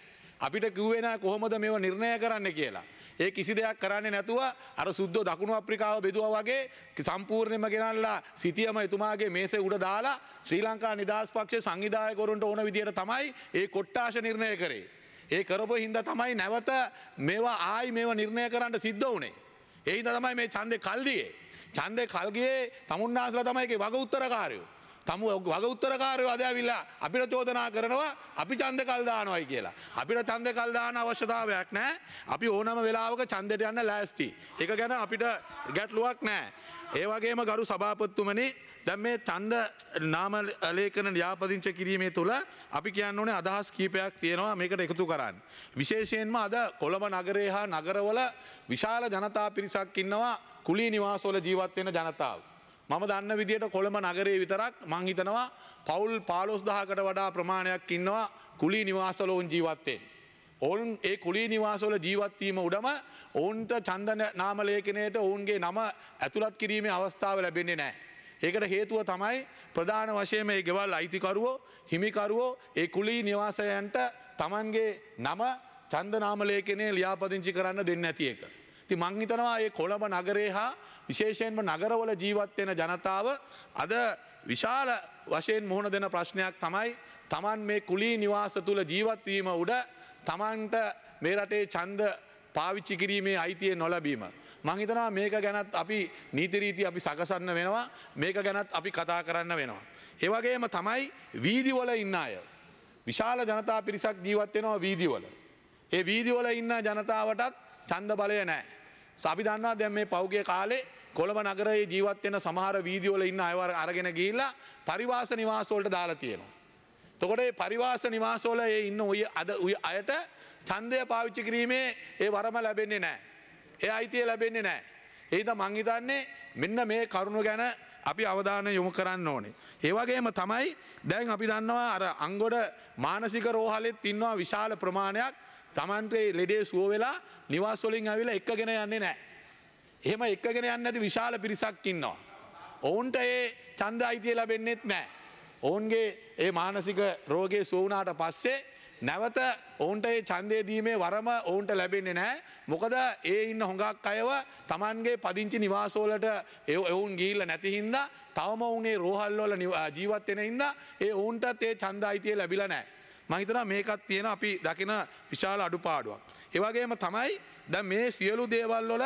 අපිට කිව්වේ නෑ කොහොමද මේව නිර්ණය කරන්න කියලා. ඒ කිසි දෙයක් කරන්නේ නැතුව අර සුද්දෝ දකුණු අප්‍රිකාව බෙදුවා වගේ සම්පූර්ණයෙන්ම ගෙනල්ලා සිටියම එතුමාගේ මේසේ උඩ දාලා ශ්‍රී ලංකා නිදහස් පක්ෂයේ සංවිධායකවරුන්ට ඕන විදියට තමයි ඒ කොට්ටාශ නිර්ණය කරේ. ඒ කරපු හින්දා තමයි නැවත මේවා ආයි මේවා නිර්ණය කරන්න සිද්ධ වුණේ. ඒ හින්දා තමයි මේ ඡන්දේ කල් දියේ. ඡන්දේ කල් ගියේ තමුන්නාසලා තමයි ඒකේ වග උත්තරකාරයෝ. තමු වග උත්තරකාරයෝ අද ඇවිල්ලා අපිට චෝදනා කරනවා අපි ඡන්ද කල් දානවායි කියලා. අපිට ඡන්ද කල් දාන අවශ්‍යතාවයක් නැහැ. අපි ඕනම වෙලාවක ඡන්දෙට යන්න ලෑස්ති. ඒක ගැන අපිට ගැටලුවක් නැහැ. ඒ වගේම ගරු සභාපතිතුමනි දැන් මේ ඡන්ද නාම ලේඛන ලියාපදිංචි කිරීමේ තුල අපි කියන්න ඕනේ අදහස් කීපයක් තියෙනවා මේකට එකතු කරන්න. විශේෂයෙන්ම අද කොළඹ නගරයේ හා නගරවල විශාල ජනතා පිරිසක් ඉන්නවා කුලී නිවාසවල ජීවත් වෙන ජනතාව. මම දන්න විදිහට කොළඹ නගරයේ විතරක් මං හිතනවා පවුල් පහළොස් දහසකට වඩා ප්‍රමාණයක් ඉන්නවා කුලී නිවාසවල වුන් ජීවත් වෙන්නේ. ඔවුන් ඒ කුලී නිවාසවල ජීවත් වීම උඩම ඔවුන්ට ඡන්ද නාම ලේඛනයේට ඔවුන්ගේ නම ඇතුළත් කිරීමේ අවස්ථාව ලැබෙන්නේ නැහැ. ඒකට හේතුව තමයි ප්‍රධාන වශයෙන් මේ ගෙවල් අයිතිකරුවෝ හිමිකරුවෝ ඒ කුලී නිවාසයන්ට Tamanගේ නම ඡන්ද නාම ලේඛනයේ ලියාපදිංචි කරන්න දෙන්නේ නැති එක. ඉතින් මං හිතනවා මේ කොළඹ නගරයේ හා විශේෂයෙන්ම නගරවල ජීවත් වෙන ජනතාව අද විශාල වශයෙන් මුහුණ දෙන ප්‍රශ්නයක් තමයි Taman මේ කුලී නිවාස තුල ජීවත් වීම උඩ Tamanට මේ රටේ ඡන්ද පාවිච්චි කිරීමේ අයිතිය නොලැබීම. මං හිතනවා මේක ගැනත් අපි නීති රීති අපි සකසන්න වෙනවා. මේක ගැනත් අපි කතා කරන්න වෙනවා. ඒ වගේම තමයි වීදිවල ඉන්න අය. විශාල ජනතා පිරිසක් ජීවත් වෙනවා වීදිවල. ඒ වීදිවල ඉන්න ජනතාවටත් ඡන්ද බලය නැහැ. අපි දන්නවා දැන් මේ පෞගේ කාලේ කොළඹ නගරයේ ජීවත් වෙන සමහර වීදිවල ඉන්න අයව අරගෙන ගිහිල්ලා පරිවාස නිවාස වලට දාලා තියෙනවා. එතකොට මේ පරිවාස නිවාස වල ඒ ඉන්න ඔය අද අයට ඡන්දය පාවිච්චි කිරීමේ ඒ වරම ලැබෙන්නේ නැහැ. ඒ අයිතිය ලැබෙන්නේ නැහැ. ඒ හින්දා මං හිතන්නේ මෙන්න මේ කරුණ ගැන අපි අවධානය යොමු කරන්න ඕනේ. ඒ වගේම තමයි දැන් අපි දන්නවා අර අංගොඩ මානසික රෝහලෙත් ඉන්නවා විශාල ප්‍රමාණයක් Tamante ලෙඩේ සුව වෙලා නිවාස වලින් ඇවිල්ලා එක්කගෙන යන්නේ නැහැ. එහෙම එක්කගෙන යන්නේ නැති විශාල පිරිසක් ඉන්නවා. ඔවුන්ට ඒ ඡන්ද අයිතිය ලැබෙන්නේත් නැහැ. ඔවුන්ගේ ඒ මානසික රෝගයේ සුව වුණාට පස්සේ නැවත ඔවුන්ට ඒ ඡන්දය දීමේ වරම ඔවුන්ට ලැබෙන්නේ නැහැ. මොකද ඒ ඉන්න හොඟක් අයව Tamanගේ පදිංචි නිවාස වලට ඔවුන් ගිහිල්ලා නැති හින්දා තවම ඔවුනේ රෝහල් වල ජීවත් වෙන හින්දා ඒ ඔවුන්ටත් ඒ ඡන්ද අයිතිය ලැබිලා නැහැ. මම හිතනවා මේකත් තියෙන අපි දකින විශාල අඩුපාඩුවක්. ඒ වගේම තමයි දැන් මේ සියලු දේවල් වල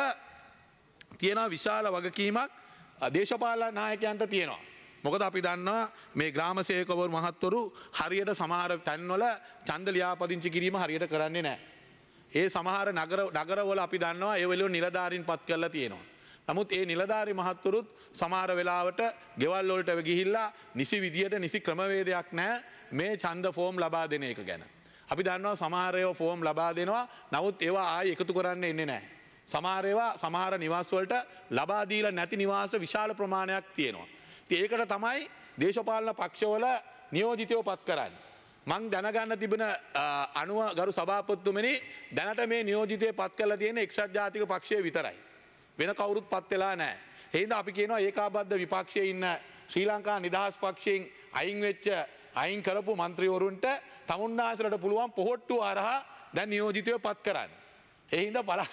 තියෙන විශාල වගකීමක් දේශපාලන නායකයන්ට තියෙනවා. මොකද අපි දන්නවා මේ ග්‍රාම සේවකවරු මහත්වරු හරියට සමහර තැන්වල ඡන්ද ලියාපදිංචි කිරීම හරියට කරන්නේ නැහැ. ඒ සමහර නගර නගරවල අපි දන්නවා ඒ වෙලෙ නිලධාරීන් පත් කරලා තියෙනවා. නමුත් ඒ නිලධාරී මහත්වරුත් සමහර වෙලාවට ගෙවල් වලට ගිහිල්ලා නිසි විදියට නිසි ක්‍රමවේදයක් නැහැ මේ ඡන්ද ෆෝම් ලබා දෙන එක ගැන. අපි දන්නවා සමහර ඒවා ෆෝම් ලබා දෙනවා. නමුත් ඒවා ආයි එකතු කරන්න එන්නේ නැහැ. සමහර ඒවා සමහර නිවාස වලට ලබා දීලා නැති නිවාස විශාල ප්‍රමාණයක් තියෙනවා. ඉතින් ඒකට තමයි දේශපාලන පක්ෂවල නියෝජිතයෝ පත් කරන්නේ. මං දැනගන්න තිබෙන අනුව ගරු සභාපතිතුමනි දැනට මේ නියෝජිතය පත් කරලා තියෙන එක්සත් ජාතික පක්ෂය විතරයි. වෙන කවුරුත් පත් වෙලා නැහැ. ඒ හින්දා අපි කියනවා ඒකාබද්ධ විපක්ෂයේ ඉන්න ශ්‍රී ලංකා නිදහස් පක්ෂයෙන් අයින් වෙච්ච අයින් කරපු മന്ത്രിවරුන්ට තමුන්නාසලට පුළුවන් පොහොට්ටු අරහා දැන් නියෝජිතයෝ පත් කරන්න. ඒ හින්දා පරස්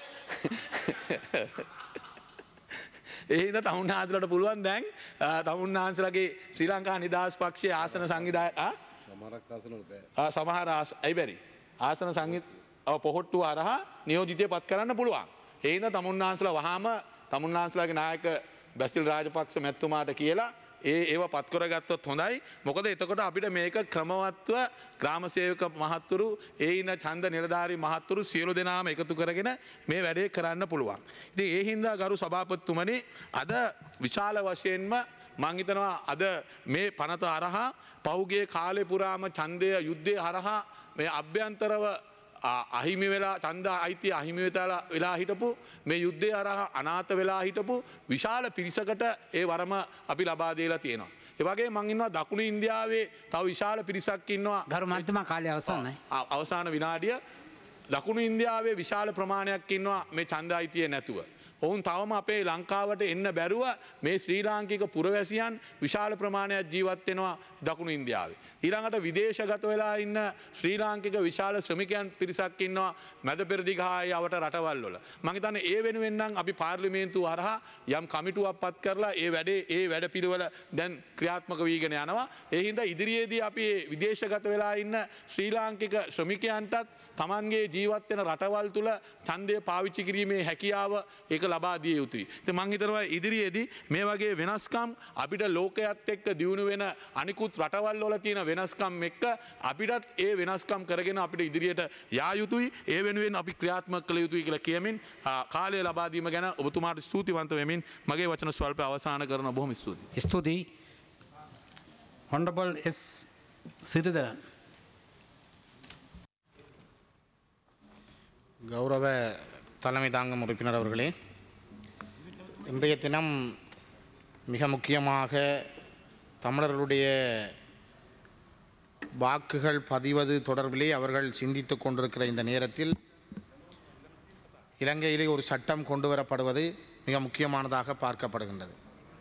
ඒ හින්දා තමුන්නාසලට පුළුවන් දැන් තමුන්නාසලගේ ශ්‍රී ලංකා නිදහස් පක්ෂයේ ආසන සංවිධායක ආ
සමහරක් ආසන වල බෑ.
ආ සමහර ඇයි බැරි ආසන සංවිධ පොහොට්ටු අරහා නියෝජිතය පත් කරන්න පුළුවන්. ඒ හින්දා තමුන්නාසලා වහාම තමුන්නාසලාගේ නායක බැසිල් රාජපක්ෂ මැතිතුමාට කියලා ඒ ඒව පත් කරගත්තොත් හොඳයි. මොකද එතකොට අපිට මේක ක්‍රමවත්ව ග්‍රාම සේවක මහත්තුරු ඒ ඉන්න ඡන්ද නිලධාරී මහත්තුරු සියලු දෙනාම එකතු කරගෙන මේ වැඩේ කරන්න පුළුවන්. ඉතින් ඒ හින්දා ගරු සභාපතිතුමනි අද විශාල වශයෙන්ම මං හිතනවා අද මේ පනත හරහා පෞගේ කාලේ පුරාම ඡන්දය යුද්ධය හරහා මේ අභ්‍යන්තරව අහිමි වෙලා ඡන්ද අයිතිය අහිමි වෙලා හිටපු මේ යුද්ධය හරහා අනාථ වෙලා හිටපු විශාල පිරිසකට ඒ වරම අපි ලබා දීලා තියෙනවා. ඒ වගේ මං ඉන්නවා දකුණු ඉන්දියාවේ තව විශාල පිරිසක් ඉන්නවා.
ගරු මන්ත්‍රීතුමා කාලය අවසන්යි.
අවසාන විනාඩිය දකුණු ඉන්දියාවේ විශාල ප්‍රමාණයක් ඉන්නවා මේ ඡන්ද අයිතිය නැතුව. ඔවුන් තවම අපේ ලංකාවට එන්න බැරුව මේ ශ්‍රී ලාංකික පුරවැසියන් විශාල ප්‍රමාණයක් ජීවත් වෙනවා දකුණු ඉන්දියාවේ. ඊළඟට විදේශගත වෙලා ඉන්න ශ්‍රී ලාංකික විශාල ශ්‍රමිකයන් පිරිසක් ඉන්නවා මැද පෙරදිග හා යවට රටවල් වල. මම හිතන්නේ ඒ වෙනුවෙන් නම් අපි පාර්ලිමේන්තුව හරහා යම් කමිටුවක් පත් කරලා ඒ වැඩේ ඒ වැඩපිළිවෙල දැන් ක්‍රියාත්මක වීගෙන යනවා. ඒ හින්දා ඉදිරියේදී අපි විදේශගත වෙලා ඉන්න ශ්‍රී ලාංකික ශ්‍රමිකයන්ටත් තමන්ගේ ජීවත් වෙන රටවල් තුල ඡන්දය පාවිච්චි කිරීමේ හැකියාව ඒක ලබා දිය යුතුයි. ඉතින් මම හිතනවා ඉදිරියේදී මේ වගේ වෙනස්කම් අපිට ලෝකයේත් එක්ක දියුණු වෙන අනිකුත් රටවල් වල තියෙන වෙනස්කම් එක්ක අපිටත් ඒ වෙනස්කම් කරගෙන අපිට ඉදිරියට යා යුතුයි. ඒ වෙනුවෙන් අපි ක්‍රියාත්මක කළ යුතුයි කියලා කියමින් කාලය ලබා දීම ගැන ඔබතුමාට ස්තුතිවන්ත වෙමින් මගේ වචන ස්වල්ප අවසන් කරන බොහොම ස්තුතියි.
ස්තුතියි. Honorable S. Siridharan.
கௌரவ தலைமை தாங்கும் உறுப்பினர் அவர்களே, இன்றைய தினம் மிக முக்கியமாக தமிழர்களுடைய வாக்குகள் பதிவது தொடர்பிலே அவர்கள் சிந்தித்து கொண்டிருக்கிற இந்த நேரத்தில் இலங்கையிலே ஒரு சட்டம் கொண்டு வரப்படுவது மிக முக்கியமானதாக பார்க்கப்படுகின்றது.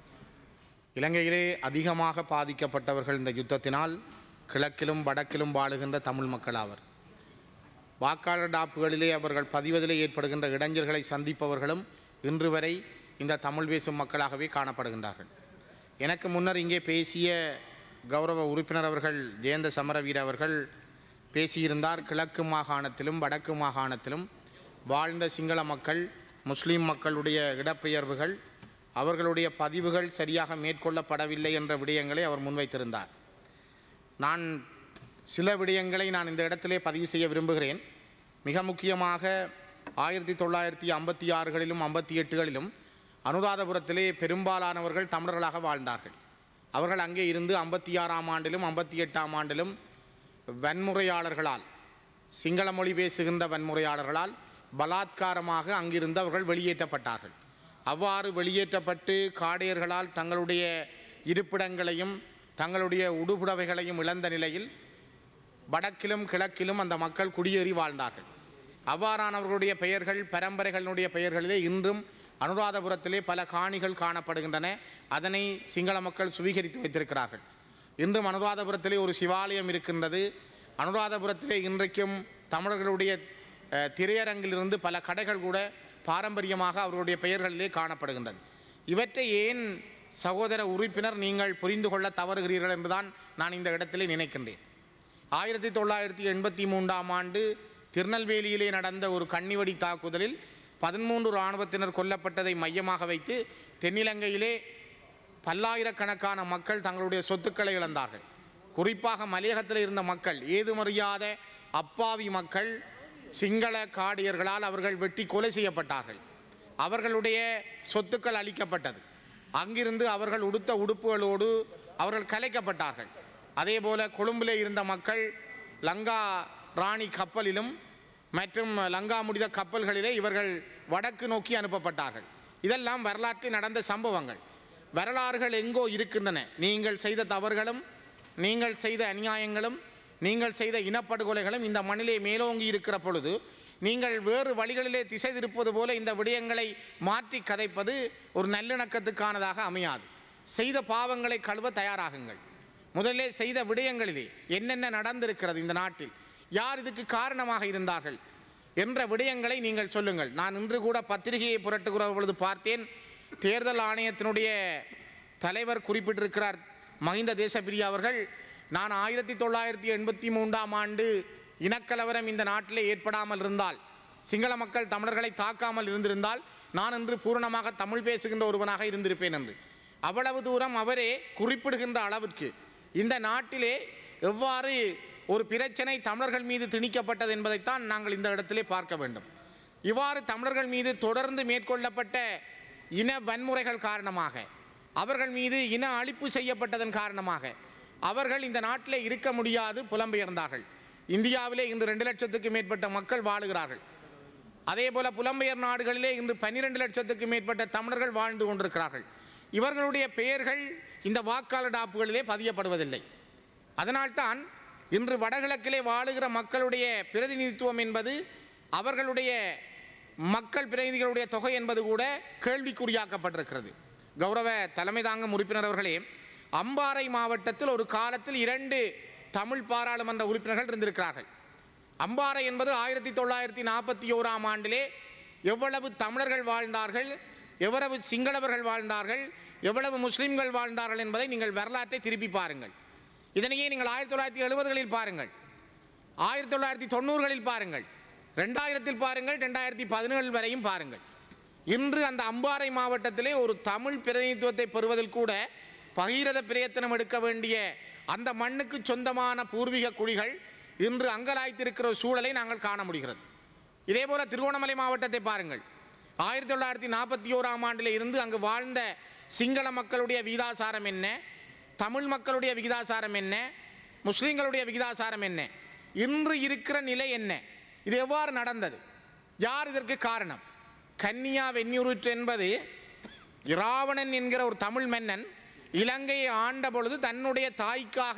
இலங்கையிலே அதிகமாக பாதிக்கப்பட்டவர்கள் இந்த யுத்தத்தினால் கிழக்கிலும் வடக்கிலும் வாழுகின்ற தமிழ் மக்கள் ஆவர். வாக்காளர் டாப்புகளிலே அவர்கள் பதிவதிலே ஏற்படுகின்ற இடைஞ்சல்களை சந்திப்பவர்களும் இன்று வரை இந்த தமிழ் பேசும் மக்களாகவே காணப்படுகின்றார்கள். எனக்கு முன்னர் இங்கே பேசிய கௌரவ உறுப்பினர் அவர்கள் ஜெயந்த சமரவீர அவர்கள் பேசியிருந்தார். கிழக்கு மாகாணத்திலும் வடக்கு மாகாணத்திலும் வாழ்ந்த சிங்கள மக்கள் முஸ்லீம் மக்களுடைய இடப்பெயர்வுகள் அவர்களுடைய பதிவுகள் சரியாக மேற்கொள்ளப்படவில்லை என்ற விடயங்களை அவர் முன்வைத்திருந்தார். நான் சில விடயங்களை நான் இந்த இடத்திலே பதிவு செய்ய விரும்புகிறேன். மிக முக்கியமாக ஆயிரத்தி தொள்ளாயிரத்தி ஐம்பத்தி ஆறுகளிலும் ஐம்பத்தி எட்டுகளிலும் அனுராதபுரத்திலே பெரும்பாலானவர்கள் தமிழர்களாக வாழ்ந்தார்கள். அவர்கள் அங்கே இருந்து ஐம்பத்தி ஆறாம் ஆண்டிலும் ஐம்பத்தி எட்டாம் ஆண்டிலும் வன்முறையாளர்களால் சிங்கள மொழி பேசுகின்ற வன்முறையாளர்களால் பலாத்காரமாக அங்கிருந்து அவர்கள் வெளியேற்றப்பட்டார்கள். அவ்வாறு வெளியேற்றப்பட்டு காடையர்களால் தங்களுடைய இருப்பிடங்களையும் தங்களுடைய உடுபுடவைகளையும் இழந்த நிலையில் வடக்கிலும் கிழக்கிலும் அந்த மக்கள் குடியேறி வாழ்ந்தார்கள். அவ்வாறானவர்களுடைய பெயர்கள் பரம்பரைகளினுடைய பெயர்களிலே இன்றும் அனுராதபுரத்திலே பல காணிகள் காணப்படுகின்றன. அதனை சிங்கள மக்கள் சுவீகரித்து வைத்திருக்கிறார்கள். இன்றும் அனுராதபுரத்திலே ஒரு சிவாலயம் இருக்கின்றது. அனுராதபுரத்திலே இன்றைக்கும் தமிழர்களுடைய திரையரங்கிலிருந்து பல கடைகள் கூட பாரம்பரியமாக அவர்களுடைய பெயர்களிலே காணப்படுகின்றது. இவற்றை ஏன் சகோதர உறுப்பினர் நீங்கள் புரிந்து கொள்ள தவறுகிறீர்கள் என்றுதான் நான் இந்த இடத்திலே நினைக்கின்றேன். ஆயிரத்தி தொள்ளாயிரத்தி எண்பத்தி மூன்றாம் ஆண்டு திருநெல்வேலியிலே நடந்த ஒரு கன்னிவெடி தாக்குதலில் பதிமூன்று இராணுவத்தினர் கொல்லப்பட்டதை மையமாக வைத்து தென்னிலங்கையிலே பல்லாயிரக்கணக்கான மக்கள் தங்களுடைய சொத்துக்களை இழந்தார்கள். குறிப்பாக மலையகத்தில் இருந்த மக்கள், ஏதுமறியாத அப்பாவி மக்கள் சிங்கள காடியர்களால் அவர்கள் வெட்டி கொலை செய்யப்பட்டார்கள். அவர்களுடைய சொத்துக்கள் அளிக்கப்பட்டது. அங்கிருந்து அவர்கள் உடுத்த உடுப்புகளோடு அவர்கள் கலைக்கப்பட்டார்கள். அதே போல கொழும்பிலே இருந்த மக்கள் லங்கா ராணி கப்பலிலும் மற்றும் லங்கா முடித கப்பல்களிலே இவர்கள் வடக்கு நோக்கி அனுப்பப்பட்டார்கள். இதெல்லாம் வரலாற்றில் நடந்த சம்பவங்கள். வரலாறுகள் எங்கோ இருக்கின்றன. நீங்கள் செய்த தவறுகளும் நீங்கள் செய்த அநியாயங்களும் நீங்கள் செய்த இனப்படுகொலைகளும் இந்த மண்ணிலே மேலோங்கி இருக்கிற பொழுது நீங்கள் வேறு வழிகளிலே திசை திருப்பது போல இந்த விடயங்களை மாற்றி கதைப்பது ஒரு நல்லிணக்கத்துக்கானதாக அமையாது. செய்த பாவங்களை கழுவ தயாராகுங்கள். முதலே செய்த விடயங்களிலே என்னென்ன நடந்திருக்கிறது, இந்த நாட்டில் யார் இதுக்கு காரணமாக இருந்தார்கள் என்ற விடயங்களை நீங்கள் சொல்லுங்கள். நான் இன்று கூட பத்திரிகையை புரட்டுகிற பொழுது பார்த்தேன், தேர்தல் ஆணையத்தினுடைய தலைவர் குறிப்பிட்டிருக்கிறார் மஹிந்த தேசப்பிரியா அவர்கள், நான் ஆயிரத்தி தொள்ளாயிரத்தி எண்பத்தி மூன்றாம் ஆண்டு இனக்கலவரம் இந்த நாட்டிலே ஏற்படாமல் இருந்தால், சிங்கள மக்கள் தமிழர்களை தாக்காமல் இருந்திருந்தால் நான் இன்று பூரணமாக தமிழ் பேசுகின்ற ஒருவனாக இருந்திருப்பேன் என்று. அவ்வளவு தூரம் அவரே குறிப்பிடுகின்ற அளவிற்கு இந்த நாட்டிலே எவ்வாறு ஒரு பிரச்சனை தமிழர்கள் மீது திணிக்கப்பட்டது என்பதைத்தான் நாங்கள் இந்த இடத்திலே பார்க்க வேண்டும். இவ்வாறு தமிழர்கள் மீது தொடர்ந்து மேற்கொள்ளப்பட்ட இன வன்முறைகள் காரணமாக, அவர்கள் மீது இன அழிப்பு செய்யப்பட்டதன் காரணமாக அவர்கள் இந்த நாட்டிலே இருக்க முடியாது புலம்பெயர்ந்தார்கள். இந்தியாவிலே இன்று ரெண்டு லட்சத்துக்கு மேற்பட்ட மக்கள் வாழுகிறார்கள். அதே போல புலம்பெயர் நாடுகளிலே இன்று பன்னிரெண்டு லட்சத்துக்கு மேற்பட்ட தமிழர்கள் வாழ்ந்து கொண்டிருக்கிறார்கள். இவர்களுடைய பெயர்கள் இந்த வாக்காளர் டாப்புகளிலே பதியப்படுவதில்லை. அதனால்தான் இன்று வடகிழக்கிலே வாழுகிற மக்களுடைய பிரதிநிதித்துவம் என்பது அவர்களுடைய மக்கள் பிரதிநிதிகளுடைய தொகை என்பது கூட கேள்விக்குறியாக்கப்பட்டிருக்கிறது. கௌரவ தலைமை தாங்கும் உறுப்பினர் அவர்களே, அம்பாறை மாவட்டத்தில் ஒரு காலத்தில் இரண்டு தமிழ் பாராளுமன்ற உறுப்பினர்கள் இருந்திருக்கிறார்கள். அம்பாறை என்பது ஆயிரத்தி தொள்ளாயிரத்தி நாற்பத்தி ஓராம் ஆண்டிலே எவ்வளவு தமிழர்கள் வாழ்ந்தார்கள், எவ்வளவு சிங்களவர்கள் வாழ்ந்தார்கள், எவ்வளவு முஸ்லிம்கள் வாழ்ந்தார்கள் என்பதை நீங்கள் வரலாற்றை திருப்பி பாருங்கள். இதனையே நீங்கள் ஆயிரத்தி தொள்ளாயிரத்தி எழுபதுகளில் பாருங்கள், ஆயிரத்தி தொள்ளாயிரத்தி தொண்ணூறுகளில் பாருங்கள், ரெண்டாயிரத்தில் பாருங்கள், ரெண்டாயிரத்தி பதினேழு வரையும் பாருங்கள். இன்று அந்த அம்பாறை மாவட்டத்திலே ஒரு தமிழ் பிரதிநிதித்துவத்தை பெறுவதில் கூட பகீரத பிரயத்தனம் எடுக்க வேண்டிய அந்த மண்ணுக்கு சொந்தமான பூர்வீக குடிகள் இன்று அங்கலாய்த்திருக்கிற சூழலை நாங்கள் காண முடிகிறது. இதேபோல திருகோணமலை மாவட்டத்தை பாருங்கள். ஆயிரத்தி தொள்ளாயிரத்தி நாற்பத்தி ஓராம் ஆண்டில் இருந்து அங்கு வாழ்ந்த சிங்கள மக்களுடைய விகிதாசாரம் என்ன, தமிழ் மக்களுடைய விகிதாசாரம் என்ன, முஸ்லீம்களுடைய விகிதாசாரம் என்ன, இன்று இருக்கிற நிலை என்ன, இது எவ்வாறு நடந்தது, யார் இதற்கு காரணம்? கன்னியா வெந்நீருற்று என்பது இராவணன் என்கிற ஒரு தமிழ் மன்னன் இலங்கையை ஆண்ட பொழுது தன்னுடைய தாய்க்காக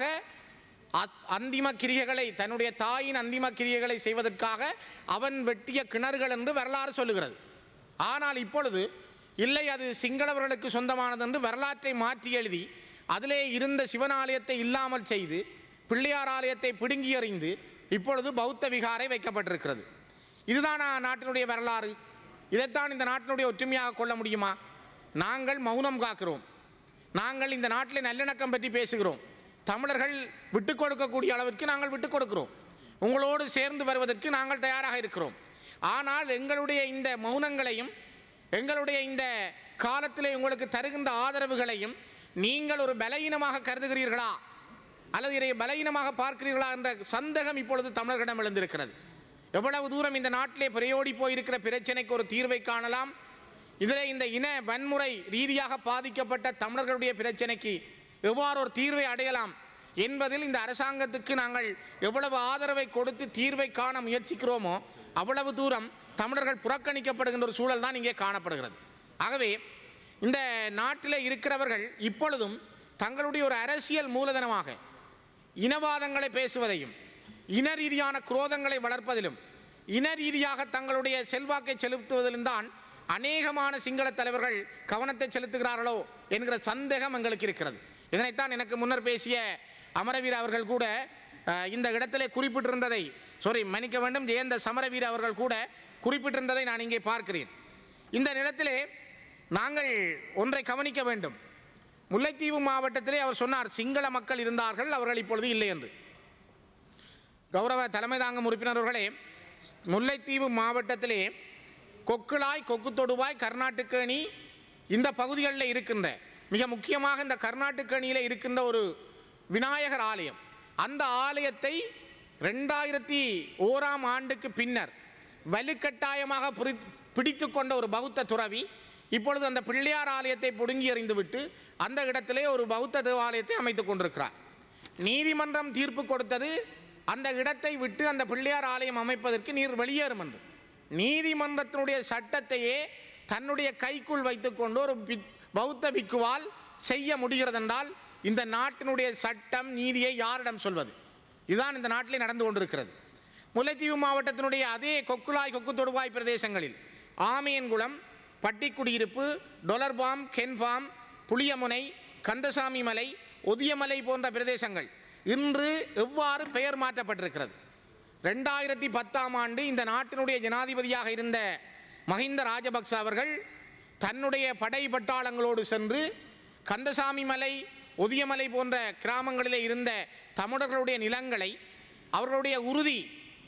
அந்திம கிரியைகளை, தன்னுடைய தாயின் அந்திம கிரியைகளை செய்வதற்காக அவன் வெட்டிய கிணறுகள் என்று வரலாறு சொல்லுகிறது. ஆனால் இப்பொழுது இல்லை, அது சிங்களவர்களுக்கு சொந்தமானது என்று வரலாற்றை மாற்றி எழுதி அதிலே இருந்த சிவன் ஆலயத்தை இல்லாமல் செய்து பிள்ளையார் ஆலயத்தை பிடுங்கி எறிந்து இப்பொழுது பௌத்த விகாரை வைக்கப்பட்டிருக்கிறது. இதுதான் நாட்டினுடைய வரலாறு. இதைத்தான் இந்த நாட்டினுடைய ஒற்றுமையாக கொள்ள முடியுமா? நாங்கள் மௌனம் காக்கிறோம். நாங்கள் இந்த நாட்டில் நல்லிணக்கம் பற்றி பேசுகிறோம். தமிழர்கள் விட்டுக் கொடுக்கக்கூடிய அளவிற்கு நாங்கள் விட்டுக் கொடுக்கிறோம். உங்களோடு சேர்ந்து வருவதற்கு நாங்கள் தயாராக இருக்கிறோம். ஆனால் எங்களுடைய இந்த மௌனங்களையும் எங்களுடைய இந்த காலத்திலே உங்களுக்கு தருகின்ற ஆதரவுகளையும் நீங்கள் ஒரு பலவீனமாக கருதுகிறீர்களா அல்லது இதை பலவீனமாக பார்க்கிறீர்களா என்ற சந்தேகம் இப்பொழுது தமிழர்களிடம் எழுந்திருக்கிறது. எவ்வளவு தூரம் இந்த நாட்டிலே பிரயோடி போயிருக்கிற பிரச்சனைக்கு ஒரு தீர்வை காணலாம், இதில் இந்த இன வன்முறை ரீதியாக பாதிக்கப்பட்ட தமிழர்களுடைய பிரச்சனைக்கு எவ்வாறு ஒரு தீர்வை அடையலாம் என்பதில் இந்த அரசாங்கத்துக்கு நாங்கள் எவ்வளவு ஆதரவை கொடுத்து தீர்வை காண முயற்சிக்கிறோமோ அவ்வளவு தூரம் தமிழர்கள் புறக்கணிக்கப்படுகின்ற ஒரு சூழல் தான் இங்கே காணப்படுகிறது. ஆகவே இந்த நாட்டில் இருக்கிறவர்கள் இப்பொழுதும் தங்களுடைய ஒரு அரசியல் மூலதனமாக இனவாதங்களை பேசுவதையும் இன ரீதியான குரோதங்களை வளர்ப்பதிலும் இன ரீதியாக தங்களுடைய செல்வாக்கை செலுத்துவதிலும் தான் அநேகமான சிங்கள தலைவர்கள் கவனத்தை செலுத்துகிறார்களோ என்கிற சந்தேகம் எங்களுக்கு இருக்கிறது. இதனைத்தான் எனக்கு முன்னர் பேசிய அமரவீர அவர்கள் கூட இந்த இடத்திலே குறிப்பிட்டிருந்ததை, சாரி மன்னிக்க வேண்டும், ஜெயந்த சமரவீர அவர்கள் கூட குறிப்பிட்டிருந்ததை நான் இங்கே பார்க்கிறேன். இந்த நிலத்திலே நாங்கள் ஒன்றை கவனிக்க வேண்டும். முல்லைத்தீவு மாவட்டத்திலே அவர் சொன்னார் சிங்கள மக்கள் இருந்தார்கள், அவர்கள் இப்பொழுது இல்லை என்று. கௌரவ தலைமை தாங்கும் உறுப்பினர்களே, முல்லைத்தீவு மாவட்டத்திலே கொக்குளாய், கொக்கு தொடுவாய், கர்நாட்டுக்கேணி இந்த பகுதிகளில் இருக்கின்ற மிக முக்கியமாக இந்த கர்நாட்டுக்கேணியில் இருக்கின்ற ஒரு விநாயகர் ஆலயம், அந்த ஆலயத்தை ரெண்டாயிரத்தி ஓராம் ஆண்டுக்கு பின்னர் வலுக்கட்டாயமாக பிடித்து கொண்ட ஒரு பௌத்த துறவி இப்பொழுது அந்த பிள்ளையார் ஆலயத்தை பிடுங்கி எறிந்துவிட்டு அந்த இடத்திலே ஒரு பௌத்த தேவாலயத்தை அமைத்துக் கொண்டிருக்கிறார். நீதிமன்றம் தீர்ப்பு கொடுத்தது அந்த இடத்தை விட்டு அந்த பிள்ளையார் ஆலயம் அமைப்பதற்கு நீர் வெளியேறும் என்று. நீதிமன்றத்தினுடைய சட்டத்தையே தன்னுடைய கைக்குள் வைத்துக்கொண்டு ஒரு பௌத்த பிக்குவால் செய்ய முடிகிறது என்றால் இந்த நாட்டினுடைய சட்டம் நீதியை யாரிடம் சொல்வது? இதுதான் இந்த நாட்டிலே நடந்து கொண்டிருக்கிறது. முல்லைத்தீவு மாவட்டத்தினுடைய அதே கொக்குளாய், கொக்கு தொடுவாய் பிரதேசங்களில் ஆமையன்குளம், பட்டிக்குடியிருப்பு, டொலர்பாம், கென்ஃபாம், புளியமுனை, கந்தசாமி மலை, ஒதியமலை போன்ற பிரதேசங்கள் இன்று எவ்வாறு பெயர் மாற்றப்பட்டிருக்கிறது? ரெண்டாயிரத்தி பத்தாம் ஆண்டு இந்த நாட்டினுடைய ஜனாதிபதியாக இருந்த மஹிந்த ராஜபக்ச அவர்கள் தன்னுடைய படை பட்டாளங்களோடு சென்று கந்தசாமி மலை, ஒதியமலை போன்ற கிராமங்களிலே இருந்த தமிழர்களுடைய நிலங்களை, அவர்களுடைய உறுதி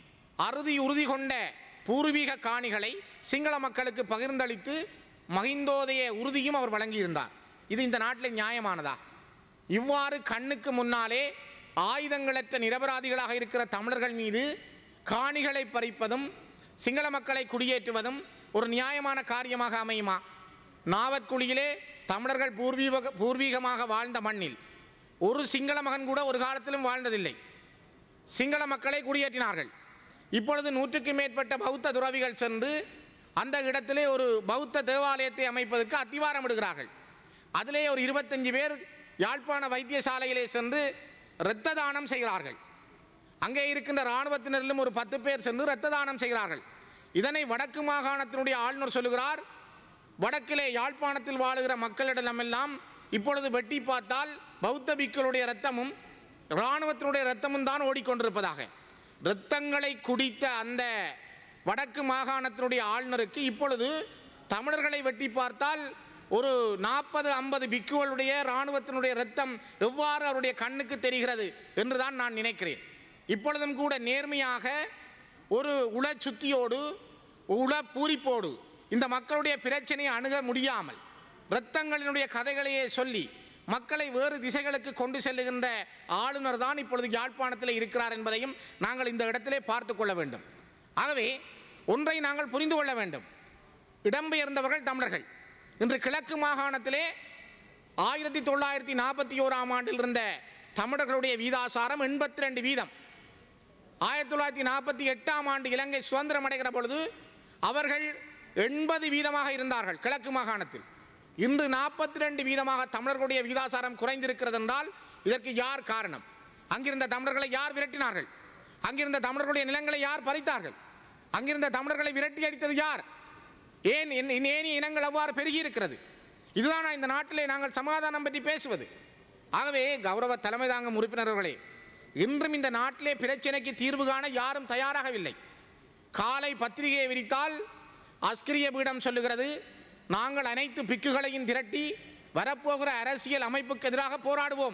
அறுதி உறுதி கொண்ட பூர்வீக காணிகளை சிங்கள மக்களுக்கு பகிர்ந்தளித்து மஹிந்தோதய உறுதியும் அவர் வழங்கியிருந்தார். இது இந்த நாட்டில் நியாயமானதா? இவ்வாறு கண்ணுக்கு முன்னாலே ஆயுதங்களற்ற நிரபராதிகளாக இருக்கிற தமிழர்கள் மீது காணிகளை பறிப்பதும் சிங்கள மக்களை குடியேற்றுவதும் ஒரு நியாயமான காரியமாக அமையுமா? நாவற்குழியிலே தமிழர்கள் பூர்வீக பூர்வீகமாக வாழ்ந்த மண்ணில் ஒரு சிங்கள மகன் கூட ஒரு காலத்திலும் வாழ்ந்ததில்லை. சிங்கள மக்களை குடியேற்றினார்கள். இப்பொழுது நூற்றுக்கு மேற்பட்ட பௌத்த துறவிகள் சென்று அந்த இடத்திலே ஒரு பௌத்த தேவாலயத்தை அமைப்பதற்கு அத்திவாரம் இடுகிறார்கள். அதிலே ஒரு இருபத்தஞ்சு பேர் யாழ்ப்பாண வைத்தியசாலையிலே சென்று இரத்த தானம் செய்கிறார்கள். அங்கே இருக்கின்ற இராணுவத்தினரிலும் ஒரு பத்து பேர் சென்று இரத்த தானம் செய்கிறார்கள். இதனை வடக்கு மாகாணத்தினுடைய ஆளுநர் சொல்லுகிறார். வடக்கிலே யாழ்ப்பாணத்தில் வாழுகிற மக்களிடமெல்லாம் இப்பொழுது வெட்டி பார்த்தால் பௌத்த பிக்குகளுடைய இரத்தமும் இராணுவத்தினுடைய இரத்தமும் தான் ஓடிக்கொண்டிருப்பதாக. இரத்தங்களை குடித்த அந்த வடக்கு மாகாணத்தினுடைய ஆளுநருக்கு இப்பொழுது தமிழர்களை வெட்டி பார்த்தால் ஒரு நாற்பது ஐம்பது பிக்குகளுடைய இராணுவத்தினுடைய இரத்தம் எவ்வாறு அவருடைய கண்ணுக்கு தெரிகிறது என்றுதான் நான் நினைக்கிறேன். இப்பொழுதும் கூட நேர்மையாக ஒரு உள சுத்தியோடு உள பூரிப்போடு இந்த மக்களுடைய பிரச்சனையை அணுக முடியாமல் இரத்தங்களினுடைய கதைகளையே சொல்லி மக்களை வேறு திசைகளுக்கு கொண்டு செல்லுகின்ற ஆளுநர் தான் இப்பொழுது யாழ்ப்பாணத்தில் இருக்கிறார் என்பதையும் நாங்கள் இந்த இடத்திலே பார்த்து கொள்ள வேண்டும். ஆகவே ஒன்றை நாங்கள் புரிந்து கொள்ள வேண்டும். இடம்பெயர்ந்தவர்கள் தமிழர்கள். இன்று கிழக்கு மாகாணத்திலே ஆயிரத்தி தொள்ளாயிரத்தி நாற்பத்தி ஓராம் ஆண்டில் இருந்த தமிழர்களுடைய வீதாசாரம் எண்பத்தி ரெண்டு வீதம். ஆயிரத்தி தொள்ளாயிரத்தி நாற்பத்தி எட்டாம் ஆண்டு இலங்கை சுதந்திரம் அடைகிற பொழுது அவர்கள் எண்பது வீதமாக இருந்தார்கள் கிழக்கு மாகாணத்தில். இன்று நாற்பத்தி ரெண்டு வீதமாக தமிழர்களுடைய வீதாசாரம் குறைந்திருக்கிறது என்றால் இதற்கு யார் காரணம்? அங்கிருந்த தமிழர்களை யார் விரட்டினார்கள்? அங்கிருந்த தமிழர்களுடைய நிலங்களை யார் பறித்தார்கள்? அங்கிருந்த தமிழர்களை விரட்டி அடித்தது யார்? ஏன் ஏனைய இனங்கள் அவ்வாறு பெருகி இருக்கிறது? இதுதான் இந்த நாட்டிலே நாங்கள் சமாதானம் பற்றி பேசுவது. ஆகவே கௌரவ தலைமை தாங்கும் உறுப்பினர்களே, இன்றும் இந்த நாட்டிலே பிரச்சனைக்கு தீர்வு காண யாரும் தயாராகவில்லை. காலை பத்திரிகையை விரித்தால் அஸ்கிரிய பீடம் சொல்லுகிறது, நாங்கள் அனைத்து பிக்குகளையும் திரட்டி வரப்போகிற அரசியல் அமைப்புக்கு எதிராக போராடுவோம்.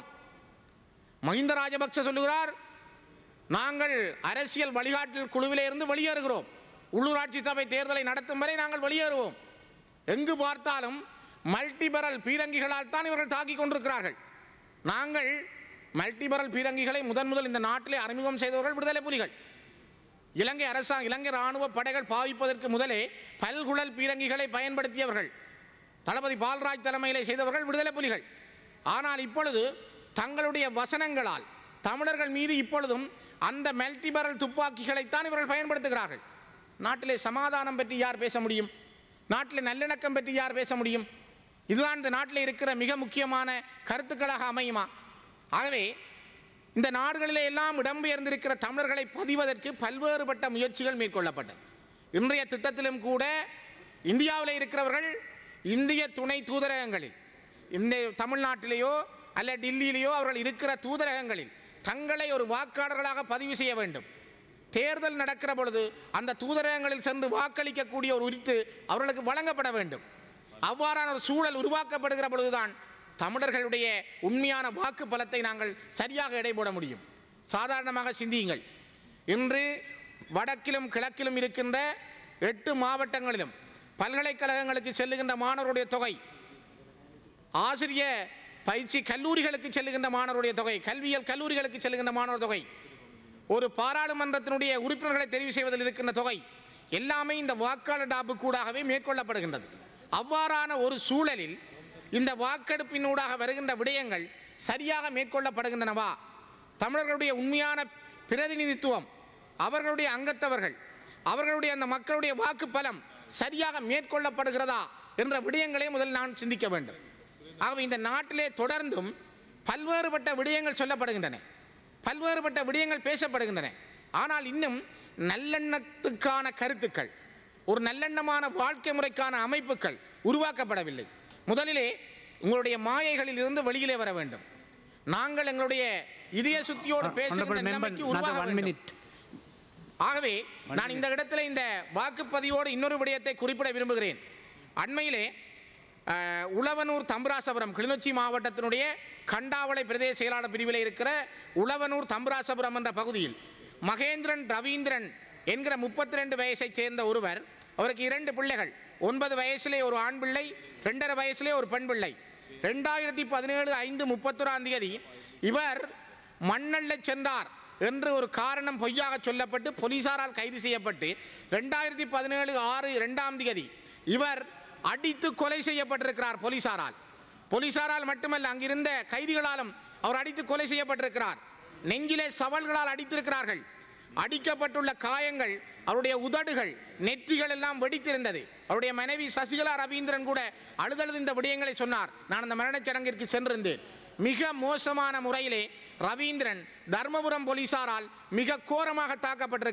மஹிந்த ராஜபக்ஷ சொல்லுகிறார், நாங்கள் அரசியல் வழிகாட்டல் குழுவிலே இருந்து வெளியேறுகிறோம். உள்ளூராட்சி சபை தேர்தலை நடத்தும் வரை நாங்கள் வெளியேறுவோம். எங்கு பார்த்தாலும் மல்டிபரல் பீரங்கிகளால் தான் இவர்கள் தாக்கிக் கொண்டிருக்கிறார்கள். நாங்கள் மல்டிபரல் பீரங்கிகளை முதன் முதல் இந்த நாட்டிலே அறிமுகம் செய்தவர்கள் விடுதலை புலிகள். இலங்கை அரசாங்க இலங்கை இராணுவ படைகள் பாவிப்பதற்கு முதலே பல்குழல் பீரங்கிகளை பயன்படுத்தியவர்கள் தளபதி பால்ராஜ் தலைமையிலே செய்தவர்கள் விடுதலை புலிகள். ஆனால் இப்பொழுது தங்களுடைய வசனங்களால் தமிழர்கள் மீது இப்பொழுதும் அந்த மல்டிபரல் துப்பாக்கிகளைத்தான் இவர்கள் பயன்படுத்துகிறார்கள். நாட்டிலே சமாதானம் பற்றி யார் பேச முடியும்? நாட்டிலே நல்லிணக்கம் பற்றி யார் பேச முடியும்? இதுதான் இந்த நாட்டில் இருக்கிற மிக முக்கியமான கருத்துக்களாக அமையுமா? ஆகவே இந்த நாடுகளிலே எல்லாம் இடம்பெயர்ந்திருக்கிற தமிழர்களை பதிவதற்கு பல்வேறுபட்ட முயற்சிகள் மேற்கொள்ளப்பட்டது. இன்றைய திட்டத்திலும் கூட இந்தியாவில் இருக்கிறவர்கள் இந்திய துணை தூதரகங்களில், இந்த தமிழ்நாட்டிலேயோ அல்ல டில்லியிலேயோ அவர்கள் இருக்கிற தூதரகங்களில் தங்களை ஒரு வாக்காளர்களாக பதிவு செய்ய வேண்டும். தேர்தல் நடக்கிற பொழுது அந்த தூதரகங்களில் சென்று வாக்களிக்கக்கூடிய ஒரு உரித்து அவர்களுக்கு வழங்கப்பட வேண்டும். அவ்வாறான ஒரு சூழல் உருவாக்கப்படுகிற பொழுதுதான் தமிழர்களுடைய உண்மையான வாக்கு பலத்தை நாங்கள் சரியாக எடைபோட முடியும். சாதாரணமாக சிந்தியுங்கள். இன்று வடக்கிலும் கிழக்கிலும் இருக்கின்ற எட்டு மாவட்டங்களிலும் பல்கலைக்கழகங்களுக்கு செல்லுகின்ற மாணவருடைய தொகை, ஆசிரிய பயிற்சி கல்லூரிகளுக்கு செல்லுகின்ற மாணவருடைய தொகை, கல்வியியல் கல்லூரிகளுக்கு செல்லுகின்ற மாணவர் தொகை, ஒரு பாராளுமன்றத்தினுடைய உறுப்பினர்களை தெரிவு செய்வதில் இருக்கின்ற தொகை எல்லாமே இந்த வாக்காளர் டாப்பு கூடாகவே மேற்கொள்ளப்படுகின்றது. அவ்வாறான ஒரு சூழலில் இந்த வாக்கெடுப்பினூடாக வருகின்ற விடயங்கள் சரியாக மேற்கொள்ளப்படுகின்றனவா? தமிழர்களுடைய உண்மையான பிரதிநிதித்துவம், அவர்களுடைய அங்கத்தவர்கள், அவர்களுடைய அந்த மக்களுடைய வாக்கு பலம் சரியாக மேற்கொள்ளப்படுகிறதா என்ற விடயங்களை முதல் நான் சிந்திக்க வேண்டும். ஆகவே இந்த நாட்டிலே தொடர்ந்தும் பல்வேறுபட்ட விடயங்கள் சொல்லப்படுகின்றன, பல்வேறுபட்ட விடயங்கள் பேசப்படுகின்றன. ஆனால் இன்னும் நல்லெண்ணத்துக்கான கருத்துக்கள், ஒரு நல்லெண்ணமான வாழ்க்கை முறைக்கான அமைப்புகள் உருவாக்கப்படவில்லை. முதலிலே உங்களுடைய மாயைகளில் இருந்து வெளியிலே வர வேண்டும். நாங்கள் எங்களுடைய இதய சுத்தியோடு பேசுகின்ற நிலைமைக்கு உருவாக வேண்டும். ஆகவே நான் இந்த இடத்துல இந்த வாக்குப்பதிவோடு இன்னொரு விடயத்தை குறிப்பிட விரும்புகிறேன். அண்மையிலே உழவனூர் தம்பராசபுரம், கிளிநொச்சி மாவட்டத்தினுடைய கண்டாவளை பிரதேச செயலாளர் பிரிவில் இருக்கிற உழவனூர் தம்பராசபுரம் என்ற பகுதியில் மகேந்திரன் ரவீந்திரன் என்கிற முப்பத்தி ரெண்டு வயசைச் சேர்ந்த ஒருவர், அவருக்கு இரண்டு பிள்ளைகள், ஒன்பது வயசிலே ஒரு ஆண் பிள்ளை, ரெண்டரை வயசிலே ஒரு பெண் பிள்ளை. ரெண்டாயிரத்தி பதினேழு ஐந்து முப்பத்தொராம் தேதி இவர் மண்ணள்ள சென்றார் என்று ஒரு காரணம் பொய்யாக சொல்லப்பட்டு போலீசாரால் கைது செய்யப்பட்டு ரெண்டாயிரத்தி பதினேழு ஆறு இரண்டாம் தேதி இவர் அடித்து கொலை செய்யப்பட்டிருக்கிறார் போலீசாரால். போலீசாரால் மட்டுமல்ல, அங்கிருந்த கைதிகளாலும் அவர் அடித்து கொலை செய்யப்பட்டிருக்கிறார். நெஞ்சிலே சவல்களால் அடித்திருக்கிறார்கள். அடிக்கப்பட்டுள்ள காயங்கள், அவருடைய உதடுகள், நெற்றிகள் எல்லாம் வெடித்திருந்தது. அவருடைய மனைவி சசிகலா ரவீந்திரன் கூட அழுதழுது இந்த விடயங்களை சொன்னார். நான் அந்த மரணச் சடங்கிற்கு சென்றிருந்தேன். மிக மோசமான முறையிலே ரவீந்திரன் தர்மபுரம் போலீசாரால் மிக கோரமாக தாக்கப்பட்டிருக்கிறார்.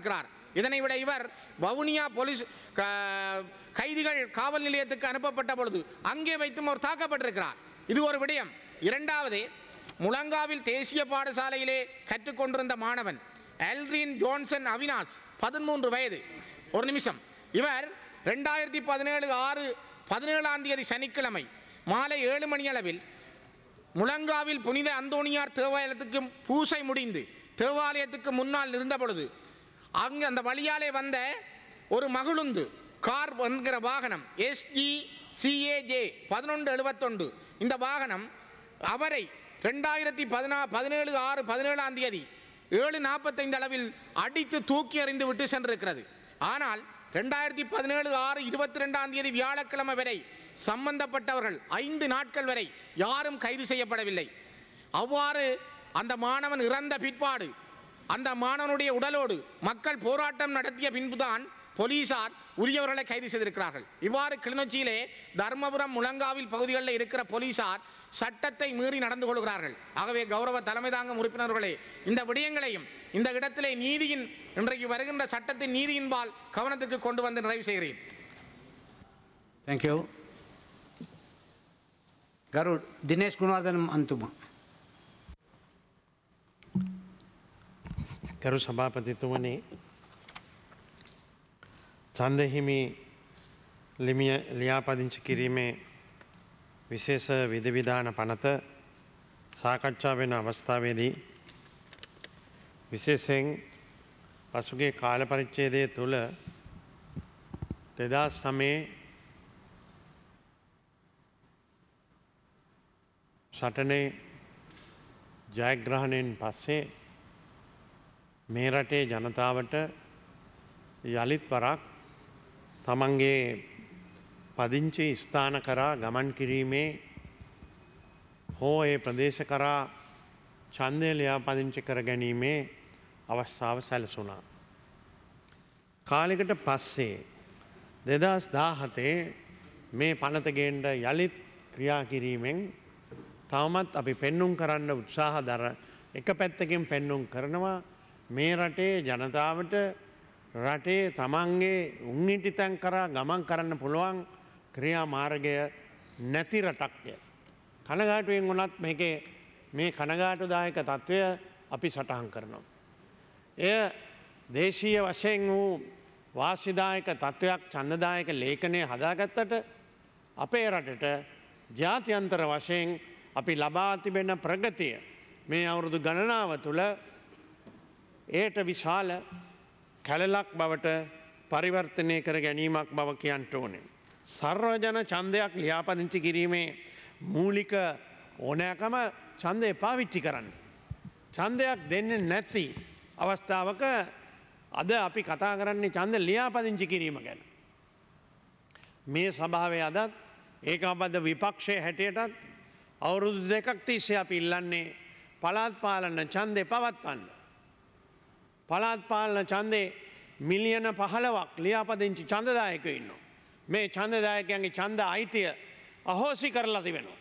இதனை விட இவர் வவுனியா போலீஸ் க- கைதிகள் காவல் நிலையத்துக்கு அனுப்பப்பட்ட பொழுது அங்கே வைத்தும் அவர் தாக்கப்பட்டிருக்கிறார். இது ஒரு விடயம். இரண்டாவது, முழங்காவில் தேசிய பாடசாலையிலே கற்றுக்கொண்டிருந்த மாணவன் எல்ரின் ஜோன்சன் அவினாஷ், பதிமூன்று வயது. ஒரு நிமிஷம். இவர் ரெண்டாயிரத்தி பதினேழு ஆறு பதினேழாம் தேதி சனிக்கிழமை மாலை ஏழு மணி அளவில் முழங்காவில் புனித அந்தோணியார் தேவாலயத்துக்கு பூசை முடிந்து தேவாலயத்துக்கு முன்னால் இருந்த பொழுது அங்கு அந்த வழியாலே வந்த ஒரு மகிழுந்து கார் என்கிற வாகனம் எஸ்ஜி சிஏஜே பதினொன்று எழுபத்தொன்று இந்த வாகனம் அவரை ரெண்டாயிரத்தி பதினா பதினேழு ஆறு பதினேழாம் தேதி ஏழு நாற்பத்தைந்து அளவில் அடித்து தூக்கி எறிந்து விட்டு சென்றிருக்கிறது. ஆனால் ரெண்டாயிரத்தி பதினேழு ஆறு இருபத்தி ரெண்டாம் தேதி வியாழக்கிழமை வரை சம்பந்தப்பட்டவர்கள் ஐந்து நாட்கள் வரை யாரும் கைது செய்யப்படவில்லை. அவ்வாறு அந்த மாணவன் இறந்த பிற்பாடு அந்த மாணவனுடைய உடலோடு மக்கள் போராட்டம் நடத்திய பின்புதான் போலீசார் உரியவர்களை கைது செய்திருக்கிறார்கள். இவ்வாறு கிளிநொச்சியிலே தர்மபுரம் முழங்காவில் பகுதிகளில் இருக்கிற போலீசார் சட்டத்தை மீறி நடந்து கொள்கிறார்கள். ஆகவே கௌரவ தலைமை தாங்கும் உறுப்பினர்களே, இந்த விடயங்களையும் இந்த இடத்திலே நீதியின் இன்றைக்கு வருகின்ற சட்டத்தின் நீதியின்பால் கவனத்திற்கு கொண்டு வந்து நிறைவு செய்கிறேன்.
Thank you. ගරු දිනේෂ් ගුණවර්ධන මන්තුමා.
ගරු සභාපතිතුමනි, ඡන්දහිමි ලිමිය ලියාපදිංචි කිරීමේ විශේෂ විධිවිධාන පනත සාකච්ඡා වෙන අවස්ථාවේදී විශේෂයෙන් පසුගිය කාල පරිච්ඡේදය තුළ දෙදහස් නවයේ සටනේ ජයග්‍රහණයෙන් පස්සේ මේ රටේ ජනතාවට යළිත් වරක් තමන්ගේ පදිංචි ස්ථාන කරා ගමන් කිරීමේ හෝ ඒ ප්‍රදේශ කරා ඡන්දය ලියාපදිංචි කර ගැනීමේ අවස්ථාව සැලසුණා. කාලෙකට පස්සේ දෙදහස් දාහතේ මේ පනත ගේන්න යළිත් ක්‍රියා කිරීමෙන් තවමත් අපි පෙන්නුම් කරන්න උත්සාහ දර එක පැත්තකින් පෙන්නුම් කරනවා මේ රටේ ජනතාවට රටේ තමන්ගේ උන්නිටිතැන් කරා ගමන් කරන්න පුළුවන් ක්‍රියා මාර්ගය නැති රටක්ය. කනගාටුවෙන් වුණත් මේකේ මේ කනගාටුදායක තත්ත්වය අපි සටහන් කරනවා. එය දේශීය වශයෙන් වූ වාසිදායක තත්ත්වයක් ඡන්දදායක ලේඛනය හදාගත්තට අපේ රටට ජාත්‍යන්තර වශයෙන් අපි ලබා තිබෙන ප්‍රගතිය මේ අවුරුදු ගණනාව තුළ එයට විශාල කැලලක් බවට පරිවර්තනය කර ගැනීමක් බව කියන්ට ඕනේ. සර්වජන ඡන්දයක් ලියාපදිංචි කිරීමේ මූලික ඕනෑකම ඡන්දය පාවිච්චි කරන්න. ඡන්දයක් දෙන්නේ නැති අවස්ථාවක අද අපි කතා කරන්නේ ඡන්ද ලියාපදිංචි කිරීම ගැන. මේ සභාවේ අදත් ඒකාබද්ධ විපක්ෂයේ හැටියටත් අවුරුදු දෙකක් තිස්සේ අපි ඉල්ලන්නේ පළාත් පාලන ඡන්දේ පවත්වන්න. පළාත් පාලන ඡන්දේ මිලියන පහළොවක් ලියාපදිංචි ඡන්දදායකයෝ ඉන්නවා. මේ ඡන්දදායකයන්ගේ ඡන්ද අයිතිය අහෝසි කරලා තිබෙනවා.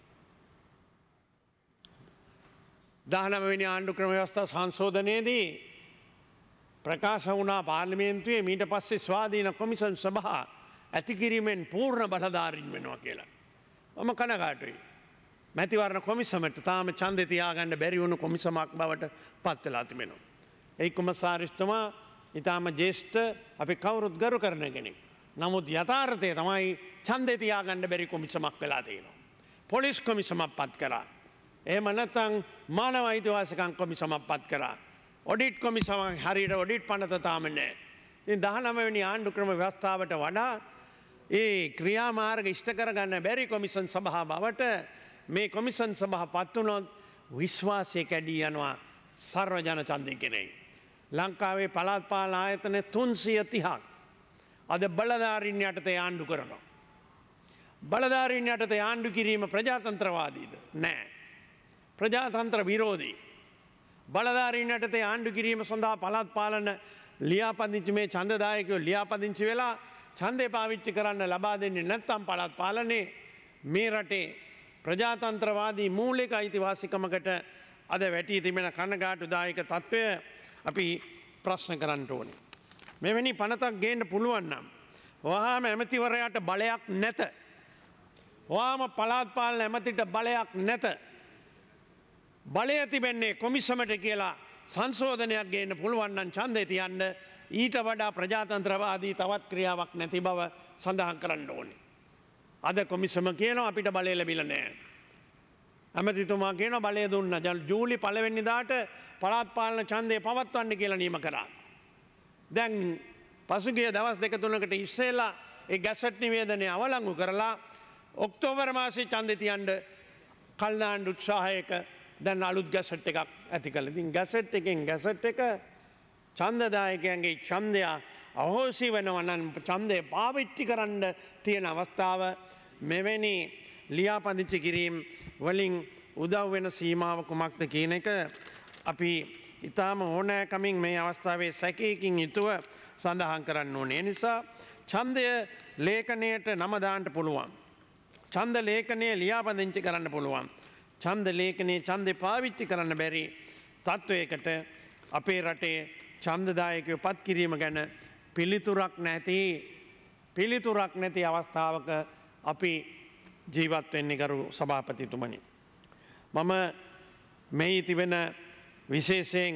දහනව වෙනි ආණ්ඩු ක්‍රම ව්‍යවස්ථා සංශෝධනයේදී ප්‍රකාශ වුණා පාර්ලිමේන්තුවේ මීට පස්සේ ස්වාධීන කොමිෂන් සභා ඇති කිරීමෙන් පූර්ණ බලධාරීන් වෙනවා කියලා. මම කනගාටුයි. මැතිවරණ කොමිසමට තාම ඡන්දේ තියාගන්න බැරි වුණු කොමිසමක් බවට පත් වෙලා තිබෙනවා. ඒ කොමසාරිස්තුමා ඊටාම ජ්‍යෙෂ්ඨ අපි කවුරුත් ගරු කරන කෙනෙක්. නමුත් යථාර්ථය තමයි ඡන්දේ තියාගන්න බැරි කොමිසමක් වෙලා තියෙනවා. පොලිස් කොමිසමක් පත් කරා. එහෙම නැත්නම් මානව අයිතිවාසිකම් කොමිසමක් පත් කරා. ඔඩිට් කොමිසමක් හරියට ඔඩිට් පනත තාම නැහැ. ඉතින් දහනව වෙනි ආණ්ඩු ක්‍රම ව්‍යවස්ථාවට වඩා ඒ ක්‍රියාමාර්ග ඉෂ්ට කරගන්න බැරි කොමිෂන් සභාව බවට මේ කොමිෂන් සභාව පත් වුණොත් විශ්වාසය කැඩී යනවා සර්වජන ඡන්දය කෙරෙහි. ලංකාවේ පළාත් පාලන ආයතන තුන්සිය තිහක් අද බලධාරීන් යටතේ ආණ්ඩු කරනවා. බලධාරීන් යටතේ ආණ්ඩු කිරීම ප්‍රජාතන්ත්‍රවාදීද? නෑ. ප්‍රජාතන්ත්‍ර විරෝධී. බලධාරීන් යටතේ ආණ්ඩු කිරීම සඳහා පළාත් පාලන ලියාපදිංචි මේ ඡන්දදායකයෝ ලියාපදිංචි වෙලා ඡන්දය පාවිච්චි කරන්න ලබා දෙන්නේ නැත්නම් පළාත් පාලනේ මේ රටේ ප්‍රජාතන්ත්‍රවාදී මූලික අයිතිවාසිකමකට අද වැටී තිබෙන කනගාටුදායක තත්ත්වය අපි ප්‍රශ්න කරන්න ඕනේ. මෙවැනි පනතක් ගේන්න පුළුවන් නම් වහාම ඇමතිවරයාට බලයක් නැත. වහාම පළාත් පාලන ඇමතිට බලයක් නැත. බලය තිබෙන්නේ කොමිසමට කියලා සංශෝධනයක් ගේන්න පුළුවන් නම් ඡන්දය තියන්න ඊට වඩා ප්‍රජාතන්ත්‍රවාදී තවත් ක්‍රියාවක් නැති බව සඳහන් කරන්න ඕනේ. අද කොමිසම කියනවා අපිට බලය ලැබිලා නැහැ. ඇමතිතුමා කියනවා බලය දුන්නා. ජූලි පළවෙනිදාට පළාත් පාලන ඡන්දය පවත්වන්න කියලා නියම කරා. දැන් පසුගිය දවස් දෙක තුනකට ඉස්සෙල්ලා ඒ ගැසට් නිවේදනය අවලංගු කරලා ඔක්තෝබර් මාසේ ඡන්දය තියන්න කල් දාන්න උත්සාහයක දැන් අලුත් ගැසට් එකක් ඇති කළා. ඉතින් ගැසට් එකෙන් ගැසට් එක ඡන්දදායකයන්ගේ ඡන්දය අහෝසි වෙනවා නම් ඡන්දය පාවිච්චි කරන්න තියෙන අවස්ථාව මෙවැනි ලියාපදිංචි කිරීම වලින් උදව් වෙන සීමාව කුමක්ද කියන එක අපි ඊටාම ඕනෑකමින් මේ අවස්ථාවේ සැකයකින් යුතුව සඳහන් කරන්න ඕනේ. ඒ නිසා ඡන්දය ලේඛනයට නම දාන්න පුළුවන්. ඡන්ද ලේඛනය ලියාපදිංචි කරන්න පුළුවන්. ඡන්ද ලේඛනයේ ඡන්දේ පාවිච්චි කරන්න බැරි තත්වයකට අපේ රටේ ඡන්දදායකයෝ පත් කිරීම ගැන පිළිතුරක් නැති පිළිතුරක් නැති අවස්ථාවක අපි ජීවත් වෙන්නේ ගරු සභාපතිතුමනි. මම මේ තිබෙන විශේෂයෙන්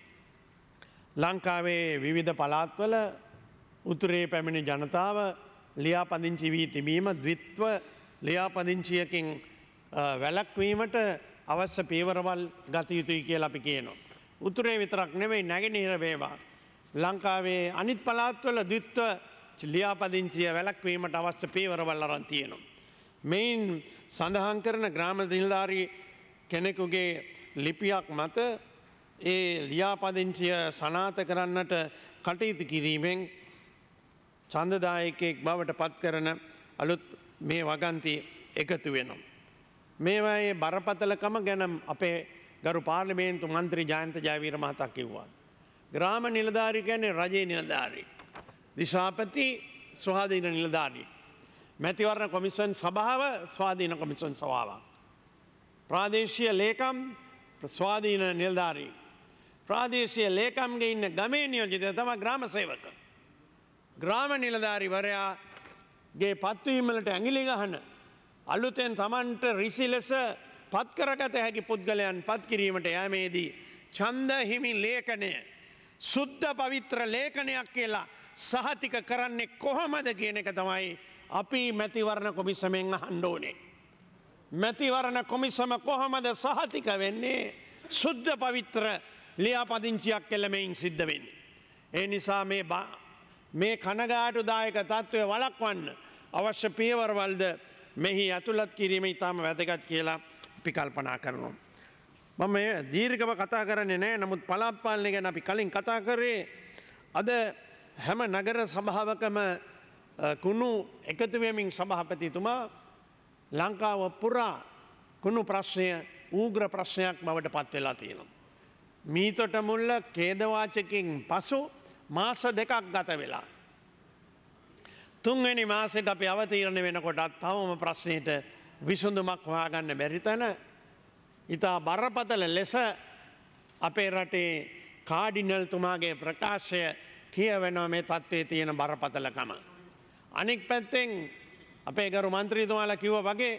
ලංකාවේ විවිධ පළාත්වල උතුරේ පැමිණි ජනතාව ලියාපදිංචි වී තිබීම ද්විත්ව ලියාපදිංචියකින් වැළැක්වීමට අවශ්‍ය පියවරවල් ගත යුතුයි කියලා අපි කියනවා. උතුරේ විතරක් නෙවෙයි නැගෙනහිර වේවා ලංකාවේ අනිත් පළාත්වල ද්විත්ව ලියාපදිංචිය වැළැක්වීමට අවශ්‍ය පියවරවල් අරන් තියෙනවා. මෙයින් සඳහන් කරන ග්‍රාම නිලධාරී කෙනෙකුගේ ලිපියක් මත ඒ ලියාපදිංචිය සනාථ කරන්නට කටයුතු කිරීමෙන් ඡන්දදායකයෙක් බවට පත් කරන අලුත් මේ වගන්ති එකතු වෙනවා. මේවායේ බරපතලකම ගැන අපේ ගරු පාර්ලිමේන්තු මන්ත්‍රී ජයන්ත ජයවීර මහතා කිව්වා. ග්‍රාම නිලධාරී කියන්නේ රජයේ නිලධාරී. දිශාපති ස්වාධීන නිලධාරී. මැතිවරණ කොමිෂන් සභාව ස්වාධීන කොමිෂන් සභාවක්. ප්‍රාදේශීය ලේකම් ස්වාධීන නිලධාරී. ප්‍රාදේශීය ලේකම්ගේ ඉන්න ගමේ නියෝජිතය තමයි ග්‍රාම සේවක. ග්‍රාම නිලධාරීවරයාගේ පත්වීමලට ඇඟිලි ගහන අලුතෙන් තමන්ට රිසි ලෙස පත් කරගත හැකි පුද්ගලයන් පත් කිරීමට යෑමේදී ඡන්ද හිමි ලේඛනය සුද්ධ පවිත්‍ර ලේඛනයක් කියලා සහතික කරන්නේ කොහොමද කියන එක තමයි අපි මැතිවරණ කොමිසමෙන් අහන්න ඕනේ. මැතිවරණ කොමිසම කොහොමද සහතික වෙන්නේ සුද්ධ පවිත්‍ර ලියාපදිංචියක් කෙළමෙන් සිද්ධ වෙන්නේ. ඒ නිසා මේ මේ කනගාටුදායක තත්ත්වය වළක්වන්න අවශ්‍ය පියවරවල්ද මෙහි ඇතුළත් කිරීම ඉතාම වැදගත් කියලා අපි කල්පනා කරනවා. මම මේ දීර්ඝව කතා කරන්නේ නැහැ. නමුත් පළාත් පාලනය ගැන අපි කලින් කතා කරේ. අද හැම නගර සභාවකම කුණු එකතු වෙමින් සභාපතිතුමා ලංකාව පුරා කුණු ප්‍රශ්නය ඌග්‍ර ප්‍රශ්නයක් බවට පත් වෙලා තියෙනවා. මීතොට මුල්ල ඛේදවාචකින් පසු මාස දෙකක් ගත වෙලා. තුන්වෙනි මාසෙට අපි අවතීර්ණ වෙනකොටත් තවම ප්‍රශ්නයට විසඳුමක් හොයාගන්න බැරි තැන ඉතා බරපතල ලෙස අපේ රටේ කාඩිනල්තුමාගේ ප්‍රකාශය කියවෙනවා මේ තත්ත්වයේ තියෙන බරපතලකම. අනෙක් පැත්තෙන් අපේ ගරු මන්ත්‍රීතුමාලා කිව්වා වගේ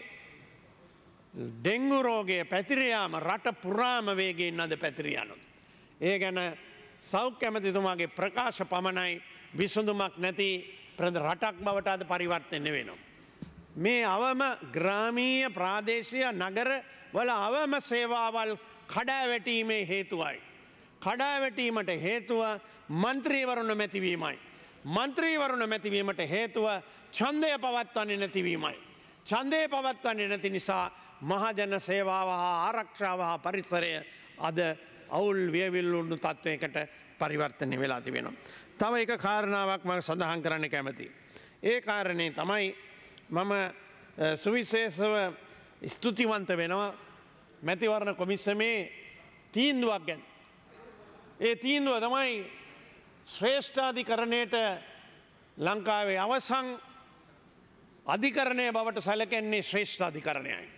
ඩෙංගු රෝගය පැතිර යාම රට පුරාම වේගයෙන් අද පැතිර යනවා. ඒ ගැන සෞඛ්‍ය ඇමතිතුමාගේ ප්‍රකාශ පමණයි විසඳුමක් නැති රටක් බවට අද පරිවර්තනය වෙනවා. මේ අවම ග්‍රාමීය ප්‍රාදේශීය නගර වල අවම සේවාවල් කඩාවැටීමේ හේතුවයි. කඩාවැටීමට හේතුව මන්ත්‍රීවරුණ මැතිවීමයි. මන්ත්‍රීවරුණ මැතිවීමට හේතුව ඡන්දය පවත්වන්නේ නැතිවීමයි. ඡන්දය පවත්වන්නේ නැති නිසා මහජන සේවාව හා ආරක්ෂාව හා පරිසරය අද අවුල් වියවිල්ලුණු තත්ත්වයකට පරිවර්තනය වෙලා තිබෙනවා. තව එක කාරණාවක් මම සඳහන් කරන්න කැමතියි. ඒ කාරණේ තමයි මම සුවිශේෂව ස්තුතිවන්ත වෙනවා මැතිවරණ කොමිසමේ තීන්දුවක් ගැන. ඒ තීන්දුව තමයි ශ්‍රේෂ්ඨාධිකරණයට ලංකාවේ අවසන් අධිකරණය බවට සැලකෙන්නේ ශ්‍රේෂ්ඨාධිකරණයයි.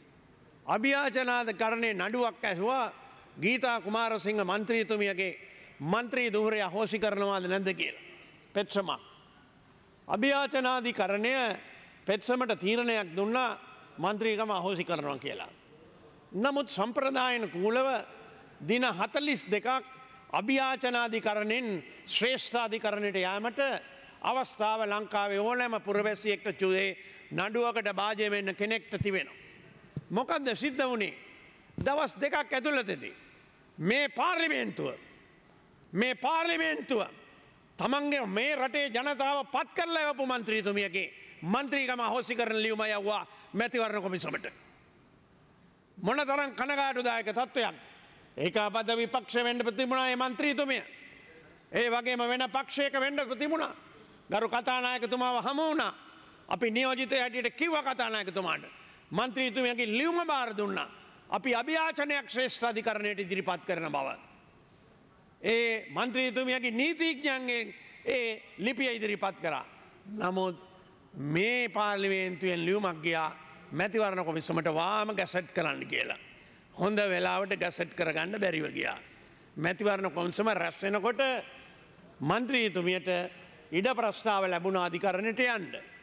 අභියාචනාධිකරණයේ නඩුවක් ඇසුවා ගීතා කුමාරසිංහ මන්ත්‍රීතුමියගේ මන්ත්‍රී දුහරය අහෝසි කරනවාද නැද්ද කියලා. පෙත්සමක්. අභ්‍යාචනාධිකරණය පෙත්සමට තීරණයක් දුන්නා මන්ත්‍රීකම අහෝසි කරනවා කියලා. නමුත් සම්ප්‍රදායන කූලව දින හතලිස් දෙකක් අභ්‍යාචනාධිකරණයෙන් ශ්‍රේෂ්ඨාධිකරණයට යාමට අවස්ථාව ලංකාවේ ඕනෑම පුරවැසියෙක්ට චුදේ නඩුවකට භාජය වෙන්න කෙනෙක්ට තිබෙනවා. මොකක්ද සිද්ධ වුණේ දවස් දෙකක් ඇතුළතදී. මේ පාර්ලිමේන්තුව මේ පාර්ලිමේන්තුව තමන්ගේ මේ රටේ ජනතාව පත් කරලා යවපු මන්ත්‍රීතුමියගේ මන්ත්‍රීකම අහෝසි කරන ලියුම යවුවා මැතිවරණ කොමිසමට. මොන තරම් කනගාටුදායක තත්ත්වයක්. ඒකාබද්ධ විපක්ෂ වෙන්න තිබුණා මේ මන්ත්‍රීතුමිය. ඒ වගේම වෙන පක්ෂයක වෙන්න තිබුණා. ගරු කතානායකතුමාව හමු වුණා. අපි නියෝජිතය හැටියට කිව්ව කතානායකතුමාට මන්ත්‍රීතුමියගේ ලියුම බාර දුන්නා. අපි අභියාචනයක් ශ්‍රේෂ්ඨාධිකරණයට ඉදිරිපත් කරන බව. ඒ මන්ත්‍රීතුමියගේ නීතිඥයන්ගෙන් ඒ ලිපිය ඉදිරිපත් කරා. නමුත් මේ පාර්ලිමේන්තුවෙන් ලියුමක් ගියා මැතිවරණ කොමිසමට වාම ගැසට් කරන්න කියලා. හොඳ වෙලාවට ගැසට් කරගන්න බැරිව ගියා. මැතිවරණ කොමිසම රැස් වෙනකොට මන්ත්‍රීතුමියට ඉඩ ප්‍රස්තාව ලැබුණ අධිකරණයට යන්න.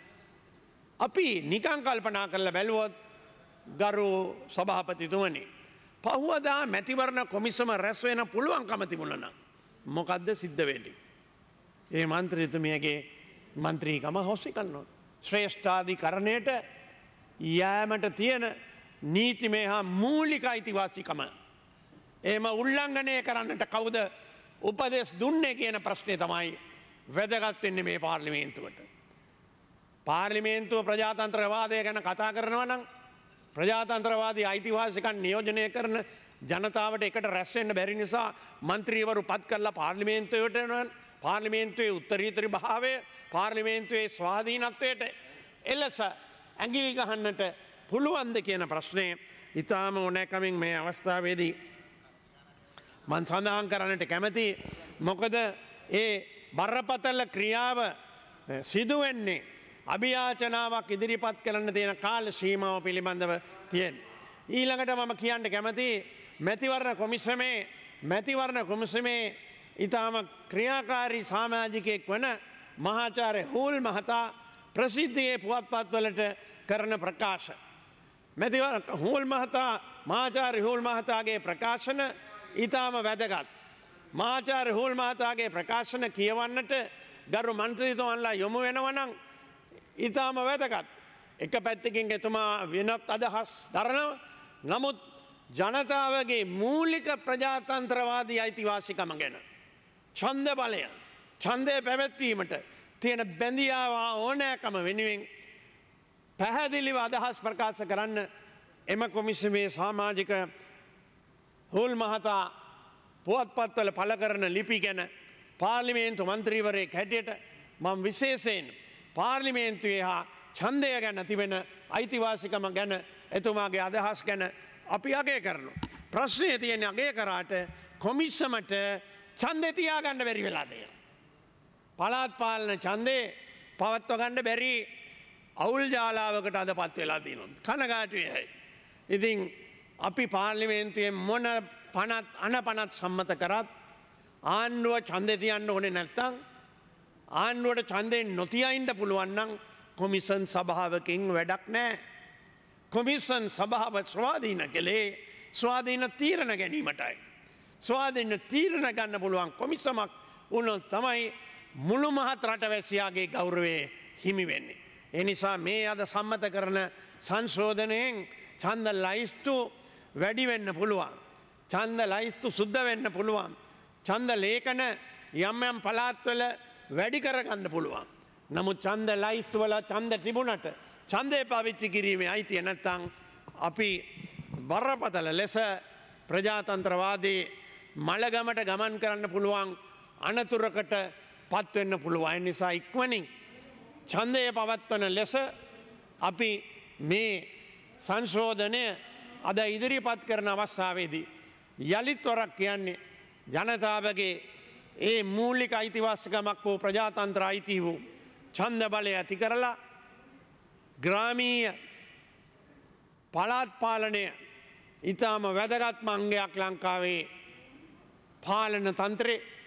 අපි නිකං කල්පනා කරලා බැලුවොත් ගරු සභාපතිතුමනි පහුවදා මැතිවරණ කොමිසම රැස් වෙන පුළුවන්කම තිබුණා. මොකද්ද සිද්ධ වෙන්නේ? ඒ මන්ත්‍රීතුමියගේ මන්ත්‍රීකම හොස්සි කරනවා. ශ්‍රේෂ්ඨාධිකරණයට යෑමට තියෙන නීතිමය හා මූලික අයිතිවාසිකම එහෙම උල්ලංඝනය කරන්නට කවුද උපදෙස් දුන්නේ කියන ප්‍රශ්නේ තමයි වැදගත් වෙන්නේ මේ පාර්ලිමේන්තුවට. පාර්ලිමේන්තුව ප්‍රජාතන්ත්‍රවාදය ගැන කතා කරනවා නම් ප්‍රජාතන්ත්‍රවාදී අයිතිවාසිකන් නියෝජනය කරන ජනතාවට එකට රැස් වෙන්න බැරි නිසා මන්ත්‍රීවරු පත් කරලා පාර්ලිමේන්තුවට යනවා. පාර්ලිමේන්තුවේ උත්තරීතර භාවය පාර්ලිමේන්තුවේ ස්වාධීනත්වයට එලෙස ඇඟිලි ගහන්නට පුළුවන්ද කියන ප්‍රශ්නය ඉතාම ඕනෑකමින් මේ අවස්ථාවේදී මන් සඳහන් කරන්නට කැමති. මොකද ඒ බරපතල ක්‍රියාව සිදුවෙන්නේ අභියාචනාවක් ඉදිරිපත් කරන්න තියෙන කාල සීමාව පිළිබඳව තියෙන. ඊළඟට මම කියන්න කැමති මැතිවරණ කොමිසමේ මැතිවරණ කොමිසමේ ඉතාම ක්‍රියාකාරී සාමාජිකයෙක් වන මහාචාර්ය හූල් මහතා ප්‍රසිද්ධියේ පුවත්පත්වලට කරන ප්‍රකාශ. මැතිවරණ හූල් මහතා මහාචාර්ය හූල් මහතාගේ ප්‍රකාශන ඉතාම වැදගත්. මහාචාර්ය හූල් මහතාගේ ප්‍රකාශන කියවන්නට ගරු මන්ත්‍රීතුමන්ලා යොමු වෙනවනම් ඉතාම වැදගත්. එක පැත්තකින් එතුමා වෙනත් අදහස් දරනව. නමුත් ජනතාවගේ මූලික ප්‍රජාතන්ත්‍රවාදී අයිතිවාසිකම ගැන ඡන්ද බලය ඡන්දය පැවැත්වීමට තියෙන බැඳියාව ඕනෑකම වෙනුවෙන් පැහැදිලිව අදහස් ප්‍රකාශ කරන්න එම කොමිසමේ සමාජික හූල් මහතා පුවත්පත්වල පළ කරන ලිපි ගැන පාර්ලිමේන්තු මන්ත්‍රීවරයෙක් හැටියට මම විශේෂයෙන් පාර්ලිමේන්තුවේ හා ඡන්දය ගැන තිබෙන අයිතිවාසිකම ගැන එතුමාගේ අදහස් ගැන අපි අගය කරනවා. ප්‍රශ්නය තියෙන අගය කරාට කොමිසමට ඡන්දය තියාගන්න බැරි වෙලා තියෙනවා. පළාත් පාලන ඡන්දේ පවත්ව ගන්න බැරි අවුල් ජාලාවකට අදපත් වෙලා තියෙනවා. කනගාටුයි. ඉතින් අපි පාර්ලිමේන්තුවේ මොන පනත් අනපනත් සම්මත කරත් ආණ්ඩුව ඡන්දේ තියන්න ඕනේ නැත්තම් ආණ්ඩුවට ඡන්දයෙන් නොතියා ඉන්න පුළුවන් නම් කොමිසන් සභාවකින් වැඩක් නැහැ. කොමිසන් සභාව ස්වාධීන කළේ ස්වාධීන තීරණ ගැනීමටයි. ස්වාධීන තීරණ ගන්න පුළුවන් කොමිසමක් වුණොත් තමයි මුළු මහත් රටවැසියාගේ ගෞරවය හිමි වෙන්නේ. ඒ නිසා මේ අද සම්මත කරන සංශෝධනයෙන් ඡන්ද ලයිස්තු වැඩි වෙන්න පුළුවන්. ඡන්ද ලයිස්තු සුද්ධ වෙන්න පුළුවන්. ඡන්ද ලේඛන යම් යම් පළාත්වල වැඩි කරගන්න පුළුවන්. නමුත් ඡන්ද ලයිස්තු වල ඡන්ද තිබුණට ඡන්දය පාවිච්චි කිරීමේ අයිතිය නැත්නම් අපි බරපතල ලෙස ප්‍රජාතන්ත්‍රවාදී මලගමට ගමන් කරන්න පුළුවන් අනතුරකට පත් වෙන්න පුළුවන්. ඒ නිසා ඉක්මනින් ඡන්දය පවත්වන ලෙස අපි මේ සංශෝධනය අද ඉදිරිපත් කරන අවස්ථාවේදී යලිත් වරක් කියන්නේ ජනතාවගේ ඒ මූලික අයිතිවාසිකමක් වූ ප්‍රජාතන්ත්‍ර අයිති වූ ඡන්ද බලය ඇති කරලා ග්‍රාමීය පළාත් පාලනය ඊටම වැදගත් අංගයක් ලංකාවේ පාලන තන්ත්‍රයේ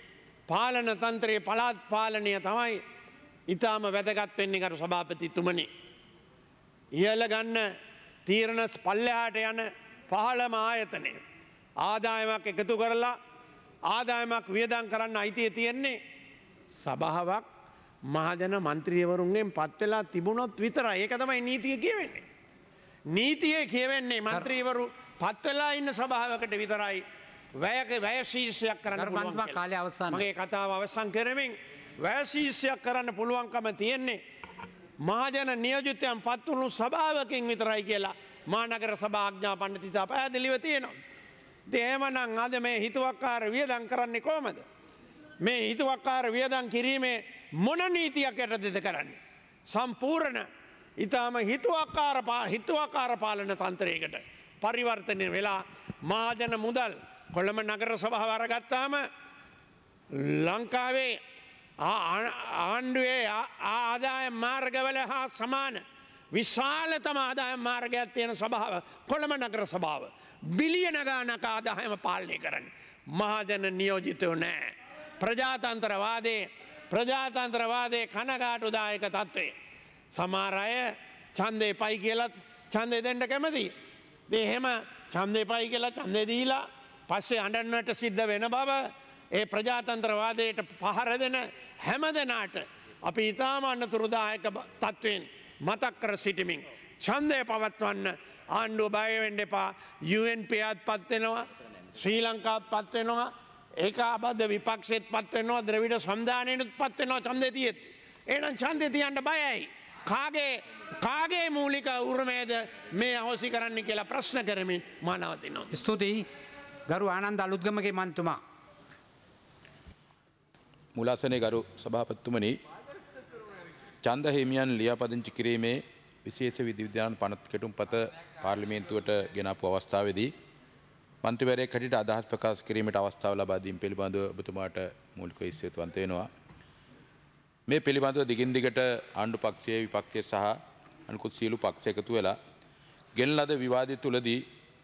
පාලන තන්ත්‍රයේ පළාත් පාලනය තමයි ඉතාම වැදගත් වෙන්නේ කරු සභාපතිතුමනි. ඉහළ ගන්න තීරණ පල්ලෙහාට යන පහළම ආයතනය. ආදායමක් එකතු කරලා ආදායමක් වියදම් කරන්න අයිතිය තියෙන්නේ සභාවක් මහජන මන්ත්‍රීවරුන්ගෙන් පත් වෙලා තිබුණොත් විතරයි. ඒක තමයි නීතිය කියවෙන්නේ. නීතිය කියවෙන්නේ මන්ත්‍රීවරු පත් වෙලා ඉන්න සභාවකට විතරයි වැයක වැය ශීර්ෂයක් කරන්න පුළුවන් කියලා.
කාලය අවසන්.
මගේ කතාව අවසන් කරමින් වැය ශීර්ෂයක් කරන්න පුළුවන්කම තියෙන්නේ මහජන නියෝජිතයන් පත් වුණු සභාවකින් විතරයි කියලා මානගර සභා ආඥා පඬිතුමා පැහැදිලිව තියෙනවා. ඉතින් එහෙමනම් අද මේ හිතුවක්කාර වියදම් කරන්නේ කොහමද? මේ හිතුවක්කාර වියදම් කිරීමේ මොන නීතියක් යටතේද කරන්නේ? සම්පූර්ණ ඊටාම හිතුවක්කාර හිතුවක්කාර පාලන තන්ත්‍රයකට පරිවර්තනය වෙලා මහජන මුදල් කොළඹ නගර සභාව අරගත්තාම ලංකාවේ ආණ්ඩුවේ ආදායම් මාර්ගවල හා සමාන විශාලතම ආදායම් මාර්ගයක් තියෙන සභාව කොළඹ නගර සභාව. බිලියන ගානක ආදායම පාලනය කරන්නේ මහජන නියෝජිතයෝ නෑ. ප්‍රජාතන්ත්‍රවාදයේ ප්‍රජාතන්ත්‍රවාදයේ කනගාටුදායක තත්ත්වය. සමහර අය ඡන්දේ පයි කියලා ඡන්දේ දෙන්න කැමති. ඉතින් එහෙම ඡන්දේ පයි කියලා ඡන්දේ දීලා පස්සේ අඬන්නට සිද්ධ වෙන බව ඒ ප්‍රජාතන්ත්‍රවාදයට පහර දෙන හැම දෙනාට අපි ඊටාම අනතුරුදායක තත්ත්වයෙන් මතක් කර සිටිමින් ඡන්දය පවත්වන්න ආණ්ඩුව බය වෙන්න එපා. යූ එන් පී එකත් පත් වෙනවා, ශ්‍රී ලංකාවත් පත් වෙනවා, ඒකාබද්ධ විපක්ෂෙත් පත් වෙනවා, ද්‍රවිඩ සම්දානයෙනුත් පත් වෙනවා ඡන්දේ තියෙත්. එහෙනම් ඡන්දේ තියන්න බයයි. කාගේ කාගේ මූලික උරුමයද මේ අහෝසි කරන්න කියලා ප්‍රශ්න කරමින් මා නවතිනවා.
ස්තුතියි ගරු ආනන්ද අලුත්ගමගේ මන්තුමා.
මුලාසනේ ගරු සභාපතිතුමනි, ඡන්ද හිමියන් ලියාපදිංචි කිරීමේ විශේෂ විධිවිධාන පනත් කෙටුම්පත පාර්ලිමේන්තුවට ගෙනාපු අවස්ථාවේදී මන්ත්‍රීවරයෙක් හැටියට අදහස් ප්‍රකාශ කිරීමට අවස්ථාව ලබා දීම පිළිබඳව ඔබතුමාට මූලික ඉස්සියතුවන්ත වෙනවා. මේ පිළිබඳව දිගින් දිගට ආණ්ඩු පක්ෂයේ විපක්ෂයේ සහ අනිකුත් සියලු පක්ෂ එකතු වෙලා ගෙන් ලද විවාදය තුලදී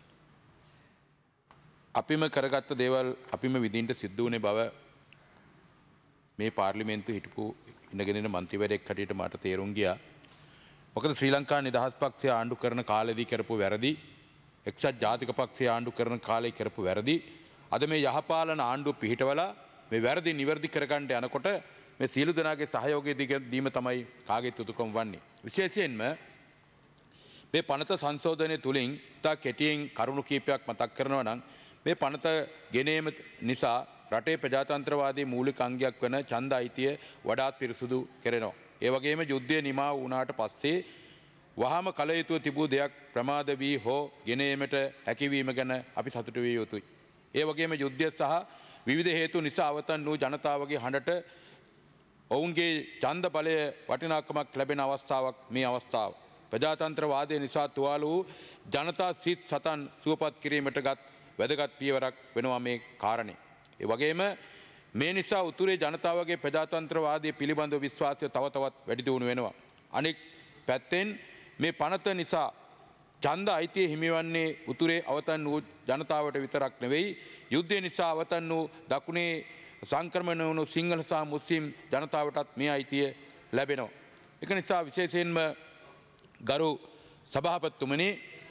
අපිම කරගත්ත දේවල් අපිම විඳින්න සිද්ධ වුණේ බව මේ පාර්ලිමේන්තුවේ හිටපු ඉඳගෙන ඉන්න මන්ත්‍රීවරයෙක් හැටියට මට තේරුම් ගියා. මොකද ශ්‍රී ලංකා නිදහස් පක්ෂය ආණ්ඩු කරන කාලෙදී කරපු වැරදි, එක්සත් ජාතික පක්ෂය ආණ්ඩු කරන කාලේ කරපු වැරදි, අද මේ යහපාලන ආණ්ඩුව පිහිටවලා මේ වැරදි නිවැරදි කරගන්න යනකොට මේ සියලු දෙනාගේ සහයෝගය දීම තමයි කාගේ යුතුයකම වන්නේ. විශේෂයෙන්ම මේ පනත සංශෝධනය තුලින් තා කෙටියෙන් කරුණු කීපයක් මතක් කරනවා නම් මේ පනත ගෙනීම නිසා රටේ ප්‍රජාතන්ත්‍රවාදී මූලික අංගයක් වන ඡන්ද අයිතිය වඩාත් පිරිසුදු කෙරෙනවා. ඒ වගේම යුද්ධය නිමා වුණාට පස්සේ වහාම කල යුතුව තිබූ දෙයක් ප්‍රමාද වී හෝ ගෙනීමට හැකියවීම ගැන අපි සතුටු විය යුතුයි. ඒ වගේම යුද්ධය සහ විවිධ හේතු නිසා අවතන් වූ ජනතාවගේ හඬට ඔවුන්ගේ ඡන්ද බලය වටිනාකමක් ලැබෙන අවස්ථාවක් මේ අවස්ථාව. ප්‍රජාතන්ත්‍රවාදය නිසා තුවාල වූ ජනතා සිත් සතන් සුවපත් කිරීමටගත් වැදගත් පියවරක් වෙනවා මේ කාරණේ. ඒ වගේම මේ නිසා උතුරේ ජනතාවගේ ප්‍රජාතන්ත්‍රවාදය පිළිබඳව විශ්වාසය තව තවත් වැඩි දියුණු වෙනවා. අනෙක් පැත්තෙන් මේ පනත නිසා ඡන්ද අයිතිය හිමිවන්නේ උතුරේ අවතන් වූ ජනතාවට විතරක් නෙවෙයි, යුද්ධය නිසා අවතන් වූ දකුණේ සංක්‍රමණ වුණු සිංහල සහ මුස්ලිම් ජනතාවටත් මේ අයිතිය ලැබෙනවා. ඒක නිසා විශේෂයෙන්ම ගරු සභාපතිතුමනි,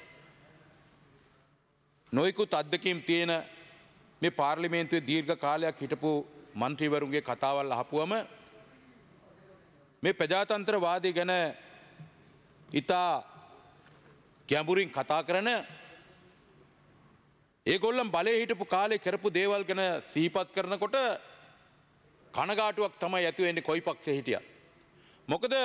නොයෙකුත් අත්දැකීම් තියෙන මේ පාර්ලිමේන්තුවේ දීර්ඝ කාලයක් හිටපු මන්ත්‍රීවරුන්ගේ කතාවල් අහපුවම මේ ප්‍රජාතන්ත්‍රවාදය ගැන ඉතා ගැඹුරින් කතා කරන, ඒගොල්ලන් බලේ හිටපු කාලේ කරපු දේවල් ගැන සිහිපත් කරනකොට කනගාටුවක් තමයි ඇති වෙන්නේ කොයි පක්ෂේ හිටියත්. මොකද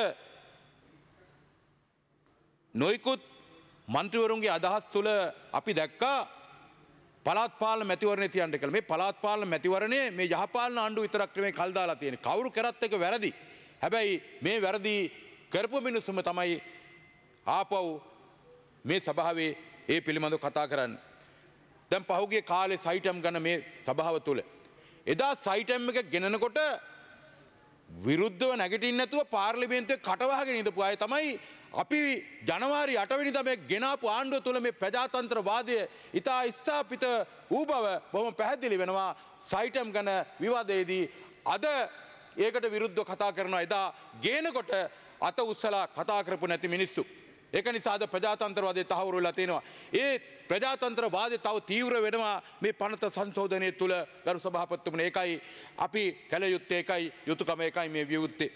නොයිකුත් මන්ත්‍රීවරුන්ගේ අදහස් තුළ අපි දැක්කා පළාත් පාලන මැතිවරණය තියන්න කියලා. මේ පළාත් පාලන මැතිවරණය මේ යහපාලන ආණ්ඩුව විතරක් නෙමෙයි කල් දාලා තියෙන්නේ. කවුරු කරත් එක වැරදි. හැබැයි මේ වැරදි කරපු මිනිස්සුම තමයි ආපහු මේ සභාවේ ඒ පිළිබඳව කතා කරන්නේ. දැන් පහුගිය කාලේ සයිටම් ගන්න මේ සභාව තුළ එදා සයිටම් එක ගෙනනකොට විරුද්ධව නැගිටින්න නැතුව පාර්ලිමේන්තුවේ කටවහගෙන ඉඳපු අය තමයි අපි ජනවාරි අටවෙනිදා මේ ගෙනාපු ආණ්ඩුව තුළ මේ ප්‍රජාතන්ත්‍රවාදය ඉතා ස්ථාපිත වූ බව බොහොම පැහැදිලි වෙනවා සයිටම් ගැන විවාදයේදී. අද ඒකට විරුද්ධව කතා කරනවා. එදා ගේනකොට අත උස්සලා කතා කරපු නැති මිනිස්සු. ඒක නිසා අද ප්‍රජාතන්ත්‍රවාදය තහවුරු වෙලා තියෙනවා. ඒ ප්‍රජාතන්ත්‍රවාදය තව තීව්‍ර වෙනවා මේ පනත සංශෝධනය තුළ ගරු සභාපතිතුමනි. ඒකයි අපි කළ යුත්තේ, ඒකයි යුතුයකම, ඒකයි මේ විවෘත්තේ.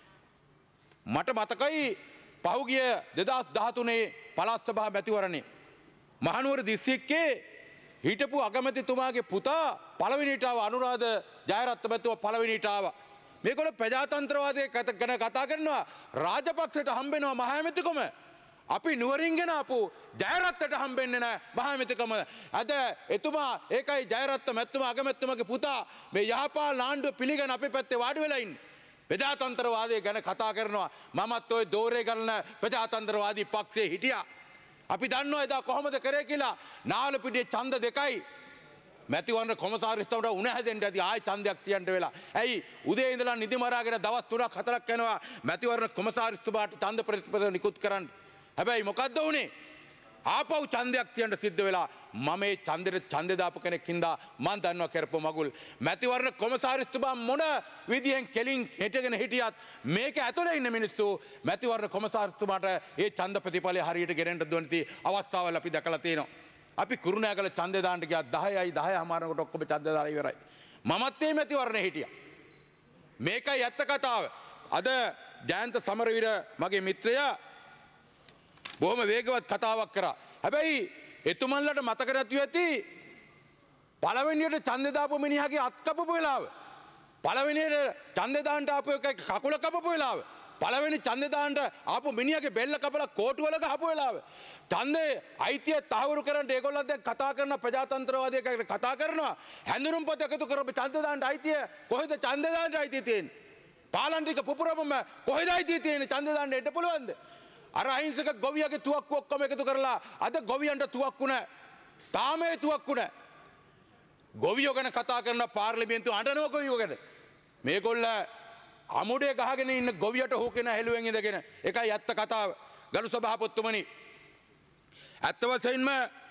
මට මතකයි පහුගිය දෙදහස් දහතුනේ පළාත් සභා මැතිවරණේ මහනුවර දිස්ත්‍රික්කයේ හිටපු අගමැතිතුමාගේ පුතා පළවෙනිට ආව. අනුරාධ ජයරත්න මැතිතුමා පළවෙනිට ආවා. මේගොල්ලෝ ප්‍රජාතන්ත්‍රවාදය ගැන කතා කරනවා. රාජපක්ෂට හම්බෙනවා මහ ඇමතිකම. අපි නුවරින් ගෙන ආපු ජයරත්නට හම්බෙන්නේ නැහැ මහ ඇමතිකම. අද එතුමා ඒකයි ජයරත්න මැතිතුමා අගමැතිතුමාගේ පුතා මේ යහපාලන ආණ්ඩුව පිළිගෙන අපේ පැත්තේ වාඩි වෙලා ඉන්නේ. ප්‍රජාතන්ත්‍රවාදය ගැන කතා කරනවා. මමත් ඔය දෝරේ ගලන ප්‍රජාතන්ත්‍රවාදී පක්ෂයේ හිටියා. අපි දන්නවා එදා කොහොමද කරේ කියලා. නාවලපිටියේ ඡන්ද දෙකයි මැතිවරණ කොමසාරිස්තුමාට උණ හැදෙන්න ඇති ආයි ඡන්දයක් තියන්න වෙලා. ඇයි උදේ ඉඳලා නිදි මරාගෙන දවස් තුනක් හතරක් යනවා මැතිවරණ කොමසාරිස්තුමාට ඡන්ද ප්‍රතිපද නිකුත් කරන්න. හැබැයි මොකද්ද උනේ? ආපහු ඡන්දයක් තියන්න සිද්ධ වෙලා. මම මේ ඡන්දෙට ඡන්දේ දාපු කෙනෙක් හින්දා මම දන්නවා කරපු මගුල්. මැතිවරණ කොමසාරිස්තුමා මොන විදියෙන් කෙලින් හිටගෙන හිටියත් මේක ඇතුලේ ඉන්න මිනිස්සු මැතිවරණ කොමසාරිස්තුමාට ඒ ඡන්ද ප්‍රතිඵලය හරියට ගෙනෙන්න දුන්නති අවස්ථාවල් අපි දැකලා තියෙනවා. අපි කුරුණෑගල ඡන්දේ දාන්න ගියා දහයයි දහය හමාරකට ඔක්කොම ඡන්ද දාලා ඉවරයි. මමත් මේ මැතිවරණේ හිටියා. මේකයි ඇත්ත කතාව. අද ජයන්ත සමරවීර මගේ මිත්‍රයා බොහොම වේගවත් කතාවක් කරා. හැබැයි එතුමන්ලට මතක නැතුව ඇති පළවෙනියට ඡන්දේ දාපු මිනිහාගේ අත් කපපු වෙලාව. පළවෙනියට ඡන්දේ දාන්න ආපු එක කකුල කපපු වෙලාව. පළවෙනි ඡන්දේ දාන්න ආපු මිනිහාගේ බෙල්ල කපලා කෝටුවල ගහපු වෙලාව. ඡන්දේ අයිතිය තහවුරු කරන්න ඒගොල්ලෝ දැන් කතා කරන ප්‍රජාතන්ත්‍රවාදය ගැන කතා කරනවා. හැඳුනුම්පත එකතු කරපු ඡන්දේ දාන්න අයිතිය කොහෙද ඡන්දේ දාන්න අයිතිය තියෙන්නේ? පාලන්ටික පුපුරපම කොහෙද අයිතිය තියෙන්නේ ඡන්දේ දාන්න එන්න පුළුවන්ද? අර අහිංසක ගොවියගේ තුවක්කු ඔක්කොම එකතු කරලා අද ගොවියන්ට තුවක්කු නැහැ. තාමේ තුවක්කු නැහැ. ගොවියෝ ගැන කතා කරන පාර්ලිමේන්තුව අඬනවා ගොවියෝ ගැන. මේගොල්ල අමුඩේ ගහගෙන ඉන්න ගොවියට හොකෙන හෙළුවෙන් ඉඳගෙන. ඒකයි ඇත්ත කතාව. ගරු සභාපතිතුමනි. ඇත්ත වශයෙන්ම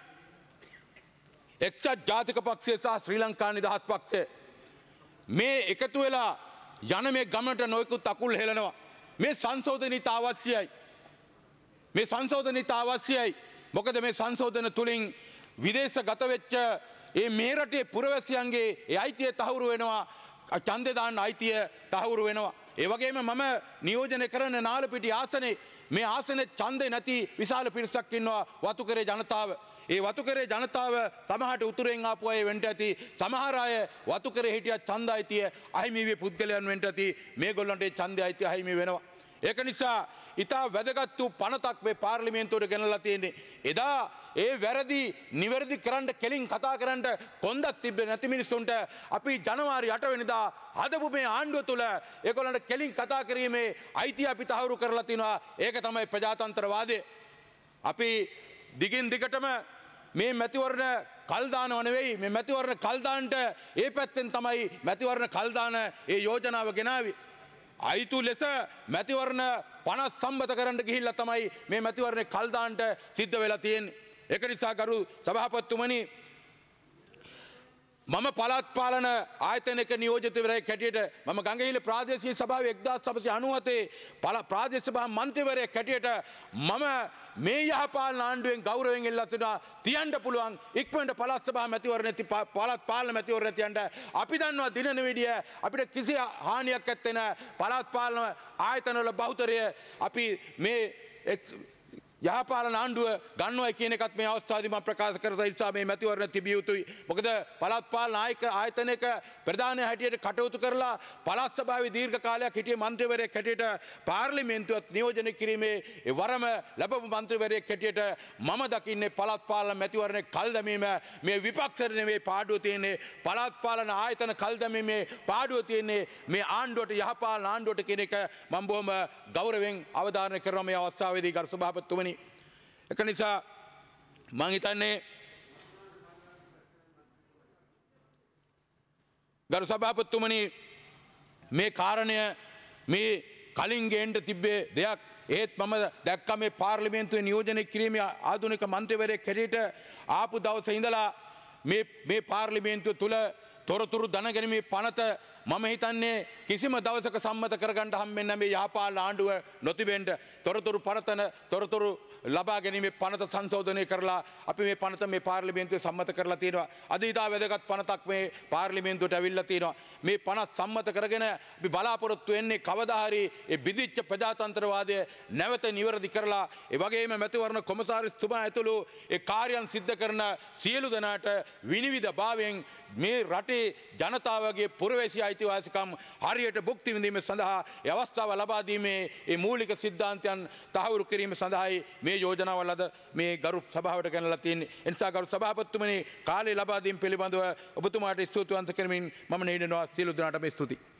එක්සත් ජාතික පක්ෂය සහ ශ්‍රී ලංකා නිදහස් පක්ෂය මේ එකතු වෙලා යන මේ ගමනට නොයෙකුත් අකුල් හෙලනවා. මේ සංශෝධනිත අවශ්‍යයි. මේ සංශෝධනිත අවශ්‍යයි. මොකද මේ සංශෝධන තුලින් විදේශ ගත වෙච්ච ඒ මේ රටේ පුරවැසියන්ගේ ඒ අයිතිය තහවුරු වෙනවා. ඡන්දේ දාන්න අයිතිය තහවුරු වෙනවා. ඒ වගේම මම නියෝජනය කරන නාලපිටිය ආසනේ මේ ආසනේ ඡන්දේ නැති විශාල පිරිසක් ඉන්නවා වතුකරේ ජනතාව. ඒ වතුකරේ ජනතාව සමහරට උතුරෙන් ආපු අය වෙන්න ඇති. සමහර අය වතුකරේ හිටිය ඡන්ද අයිතිය අහිමි වේ පුද්ගලයන් වෙන්න ඇති. මේගොල්ලන්ට ඒ ඡන්දේ අයිතිය අහිමි වෙනවා. ඒක නිසා ඉතා වැදගත් වූ පනතක් මේ පාර්ලිමේන්තුවට ගෙනලා තියෙන්නේ. එදා ඒ වැරදි නිවැරදි කරන්න කෙලින් කතා කරන්න කොන්දක් තිබ්බේ නැති මිනිස්සුන්ට අපි ජනවාරි අට වෙනිදා හදපු මේ ආණ්ඩුව තුළ ඒගොල්ලන්ට කෙලින් කතා කිරීමේ අයිතිය අපි තහවුරු කරලා තිනවා. ඒක තමයි ප්‍රජාතන්ත්‍රවාදය. අපි දිගින් දිගටම මේ මැතිවරණ කල් දානව නෙවෙයි මේ මැතිවරණ කල් දාන්නට ඒ පැත්තෙන් තමයි මැතිවරණ කල් දාන ඒ යෝජනාව ගෙනාවේ. අයිතු ලෙස මැතිවරණ පනස් සම්බත කරන්න ගිහිල්ලා තමයි මේ මැතිවරණේ කල් දාන්නට සිද්ධ වෙලා තියෙන්නේ. ඒක නිසා ගරු සභාපතිතුමනි මම පළාත් පාලන ආයතනයක නියෝජිතවරයෙක් හැටියට මම ගංගහිල ප්‍රාදේශීය සභාවේ එක්දාස් නවසිය අනූහතේ ප්‍රාදේශීය සභා මන්ත්‍රීවරයෙක් හැටියට මම මේ යහපාලන ආණ්ඩුවෙන් ගෞරවයෙන් ඉල්ලා සිටිනවා තියන්න පුළුවන් ඉක්මනට පළාත් සභා මැතිවරණේ පළාත් පාලන මැතිවරණේ තියන්න. අපි දන්නවා දිනන විදිය අපිට කිසි හානියක් නැත්තේ නෑ. පළාත් පාලන ආයතනවල බහුතරය අපි මේ යහපාලන ආණ්ඩුව ගන්නවයි කියන එකත් මේ අවස්ථාවේදී මම ප්‍රකාශ කර නිසා මේ මැතිවරණ තිබිය යුතුයි. මොකද පළාත් පාලන ආයතනයක ප්‍රධාන හැටියට කටයුතු කරලා පළාත් සභාවේ දීර්ඝ කාලයක් හිටිය මන්ත්‍රීවරයෙක් හැටියට පාර්ලිමේන්තුවත් නියෝජනය කිරීමේ වරම ලැබපු මන්ත්‍රීවරයෙක් හැටියට මම දකින්නේ පළාත් පාලන මැතිවරණේ කල් දැමීම මේ විපක්ෂයට නෙවෙයි පාඩුව තියෙන්නේ. පළාත් පාලන ආයතන කල් දැමීමේ පාඩුව තියෙන්නේ මේ ආණ්ඩුවට යහපාලන ආණ්ඩුවට කියන එක මම බොහොම ගෞරවයෙන් අවධාරණය කරනවා මේ අවස්ථාවේදී ගරු සභාපතිතුමනි. එක නිසා මං හිතන්නේ ගරු සභාපතිතුමනි මේ කාරණය මේ කලින් ගේන්න තිබ්බේ දෙයක්
ඒත් මම දැක්ක මේ පාර්ලිමේන්තුවේ නියෝජනය කිරීමේ ආධුනික මන්ත්‍රීවරයෙක් හැටියට ආපු දවසේ ඉඳලා මේ මේ පාර්ලිමේන්තුව තුල තොරතුරු දැනගැනීමේ පනත මම හිතන්නේ කිසිම දවසක සම්මත කරගන්න හම්බෙන්නේ නැහැ මේ යහපාලන ආණ්ඩුව නොතිබෙන්න තොරතුරු පනතන තොරතුරු ලබා ගැනීමේ පනත සංශෝධනය කරලා අපි මේ පනත මේ පාර්ලිමේන්තුවේ සම්මත කරලා තියෙනවා. අද ඉතා වැදගත් පනතක් මේ පාර්ලිමේන්තුවට ඇවිල්ලා තියෙනවා. මේ පනත සම්මත කරගෙන අපි බලාපොරොත්තු වෙන්නේ කවදා හරි ඒ බිදිච්ච ප්‍රජාතන්ත්‍රවාදය නැවත නිවැරදි කරලා ඒ වගේම මැතිවරණ කොමසාරිස්තුමා ඇතුළු ඒ කාර්යයන් සිද්ධ කරන සියලු දෙනාට විනිවිද භාවයෙන් මේ රටේ ජනතාවගේ පුරවැසි අයිතිවාසිකම් හරියට භුක්ති විඳීම සඳහා ඒ අවස්ථාව ලබා දීමේ ඒ මූලික සිද්ධාන්තයන් තහවුරු කිරීම සඳහායි මේ යෝජනාවල් අද මේ ගරු සභාවට ගෙනලා තියෙන්නේ. ඒ නිසා ගරු සභාපතිතුමනි කාලය ලබා දීම පිළිබඳව ඔබතුමාට ස්තුතිවන්ත කරමින් මම නියදනවා සියලු දෙනාටම ස්තුතියි.